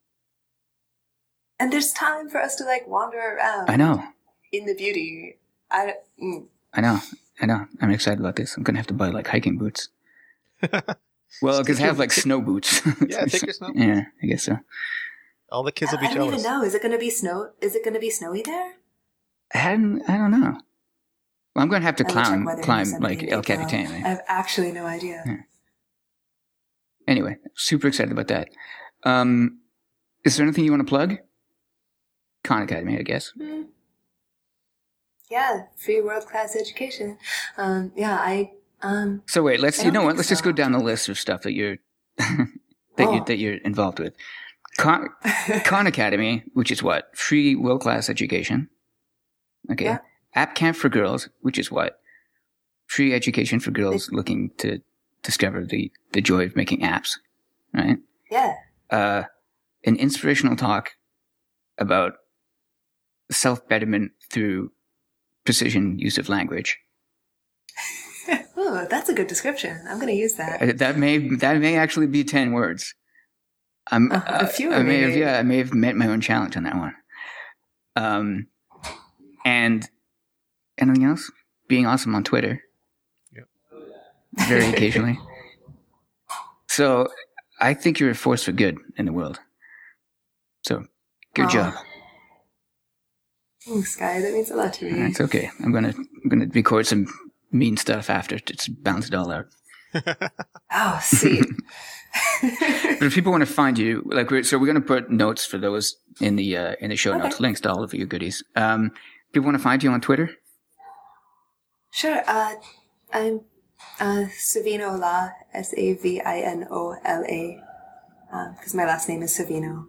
And there's time for us to like wander around. I know. In the beauty. I. Mm. I know, I know. I'm excited about this. I'm going to have to buy, like, hiking boots. Well, because I have, like, snow boots. Yeah, take your snow boots. Yeah, I guess so. All the kids will be I, I jealous. don't even know. Is it going to be snow? Is it going to be snowy there? I hadn't, I don't know. Well, I'm going to have to climb, climb, like, El Capitan. Right? I have actually no idea. Yeah. Anyway, super excited about that. Um, is there anything you want to plug? Khan Academy, I guess. Mm-hmm. Yeah, free world-class education. Um, yeah, I. Um, so wait, let's you know what? Let's so. just go down the list of stuff that you're that oh. you that you're involved with. Khan, Khan Academy, which is what? Free world-class education. Okay. Yeah. App Camp for Girls, which is what? Free education for girls looking to discover the the joy of making apps, right? Yeah. Uh, an inspirational talk about self-betterment through precision use of language. Oh, that's a good description. I'm going to use that. Uh, that may that may actually be ten words. I'm, uh, a few. I may have yeah, I may have met my own challenge on that one. Um, and anything else? Being awesome on Twitter. very occasionally. So I think you're a force for good in the world. So good Aw. job. Thanks, Guy. That means a lot to me. It's okay. I'm gonna I'm gonna record some mean stuff after to just balance it all out. Oh, sweet. But if people want to find you, like, we're, so we're going to put notes for those in the uh, in the show Okay. notes, links to all of your goodies. Um, people want to find you on Twitter. Sure. Uh, I'm uh, Savino La, S A V I N O L A, because my last name is Savino.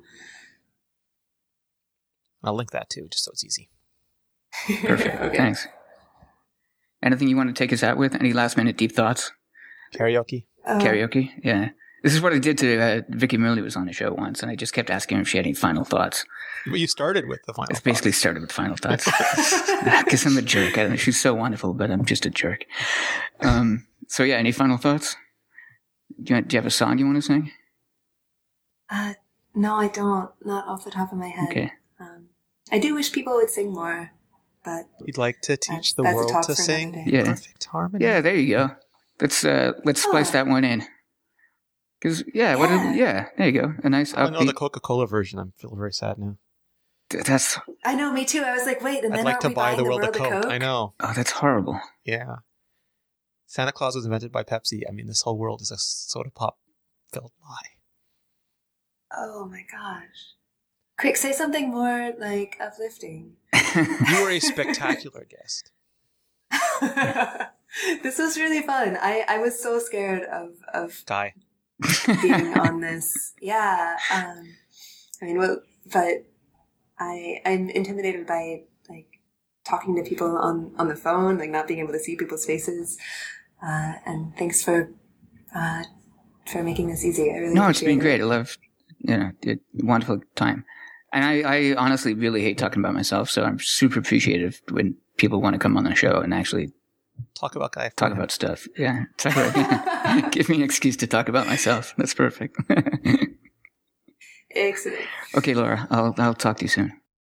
I'll link that too, just so it's easy. Perfect. Okay. Thanks. Anything you want to take us out with? Any last minute deep thoughts? Karaoke. Uh, Karaoke? Yeah. This is what I did to uh, Vicky Murley was on the show once, and I just kept asking her if she had any final thoughts. But you started with the final. It's basically started with final thoughts. Because I'm a jerk. I don't know. She's so wonderful, but I'm just a jerk. Um, so yeah, any final thoughts? Do you, do you have a song you want to sing? Uh, no, I don't. Not off the top of my head. Okay. Um, I do wish people would sing more, but You'd like to teach the That's a world talk to for sing another in day. Yeah. perfect harmony. Yeah, there you go. Let's uh, let's splice Oh. that one in. Because yeah, what? Yeah. A, yeah, there you go. A nice I know the upbeat. Coca-Cola version. I'm feeling very sad now. That's I know, me too. I was like, wait, and then I'd like aren't to we buy buying the world, a a Coke. Coke? I know. oh, that's horrible. Yeah. Santa Claus was invented by Pepsi. I mean, this whole world is a soda pop filled lie. Oh my gosh. Quick, say something more, like, uplifting. You were a spectacular guest. This was really fun. I, I was so scared of, of Die. being on this. Yeah. Um, I mean, well, but I, I'm intimidated by, like, talking to people on, on the phone, like, not being able to see people's faces. Uh, and thanks for, uh, for making this easy. I really No, it's appreciate been it. great. I love, you know, a wonderful time. And I, I honestly really hate talking about myself, so I'm super appreciative when people want to come on the show and actually Talk about Guy. talk about stuff. Yeah, talk about, yeah. Give me an excuse to talk about myself. That's perfect. Excellent. Okay, Laura, I'll I'll talk to you soon.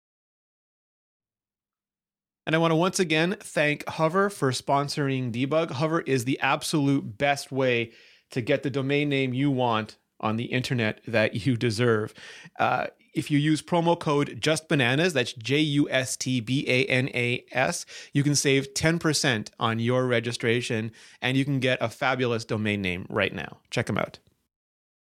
And I want to once again thank Hover for sponsoring Debug. Hover is the absolute best way to get the domain name you want on the internet that you deserve. Uh, if you use promo code JUSTBANANAS, that's J U S T B A N A S, you can save ten percent on your registration and you can get a fabulous domain name right now. Check them out.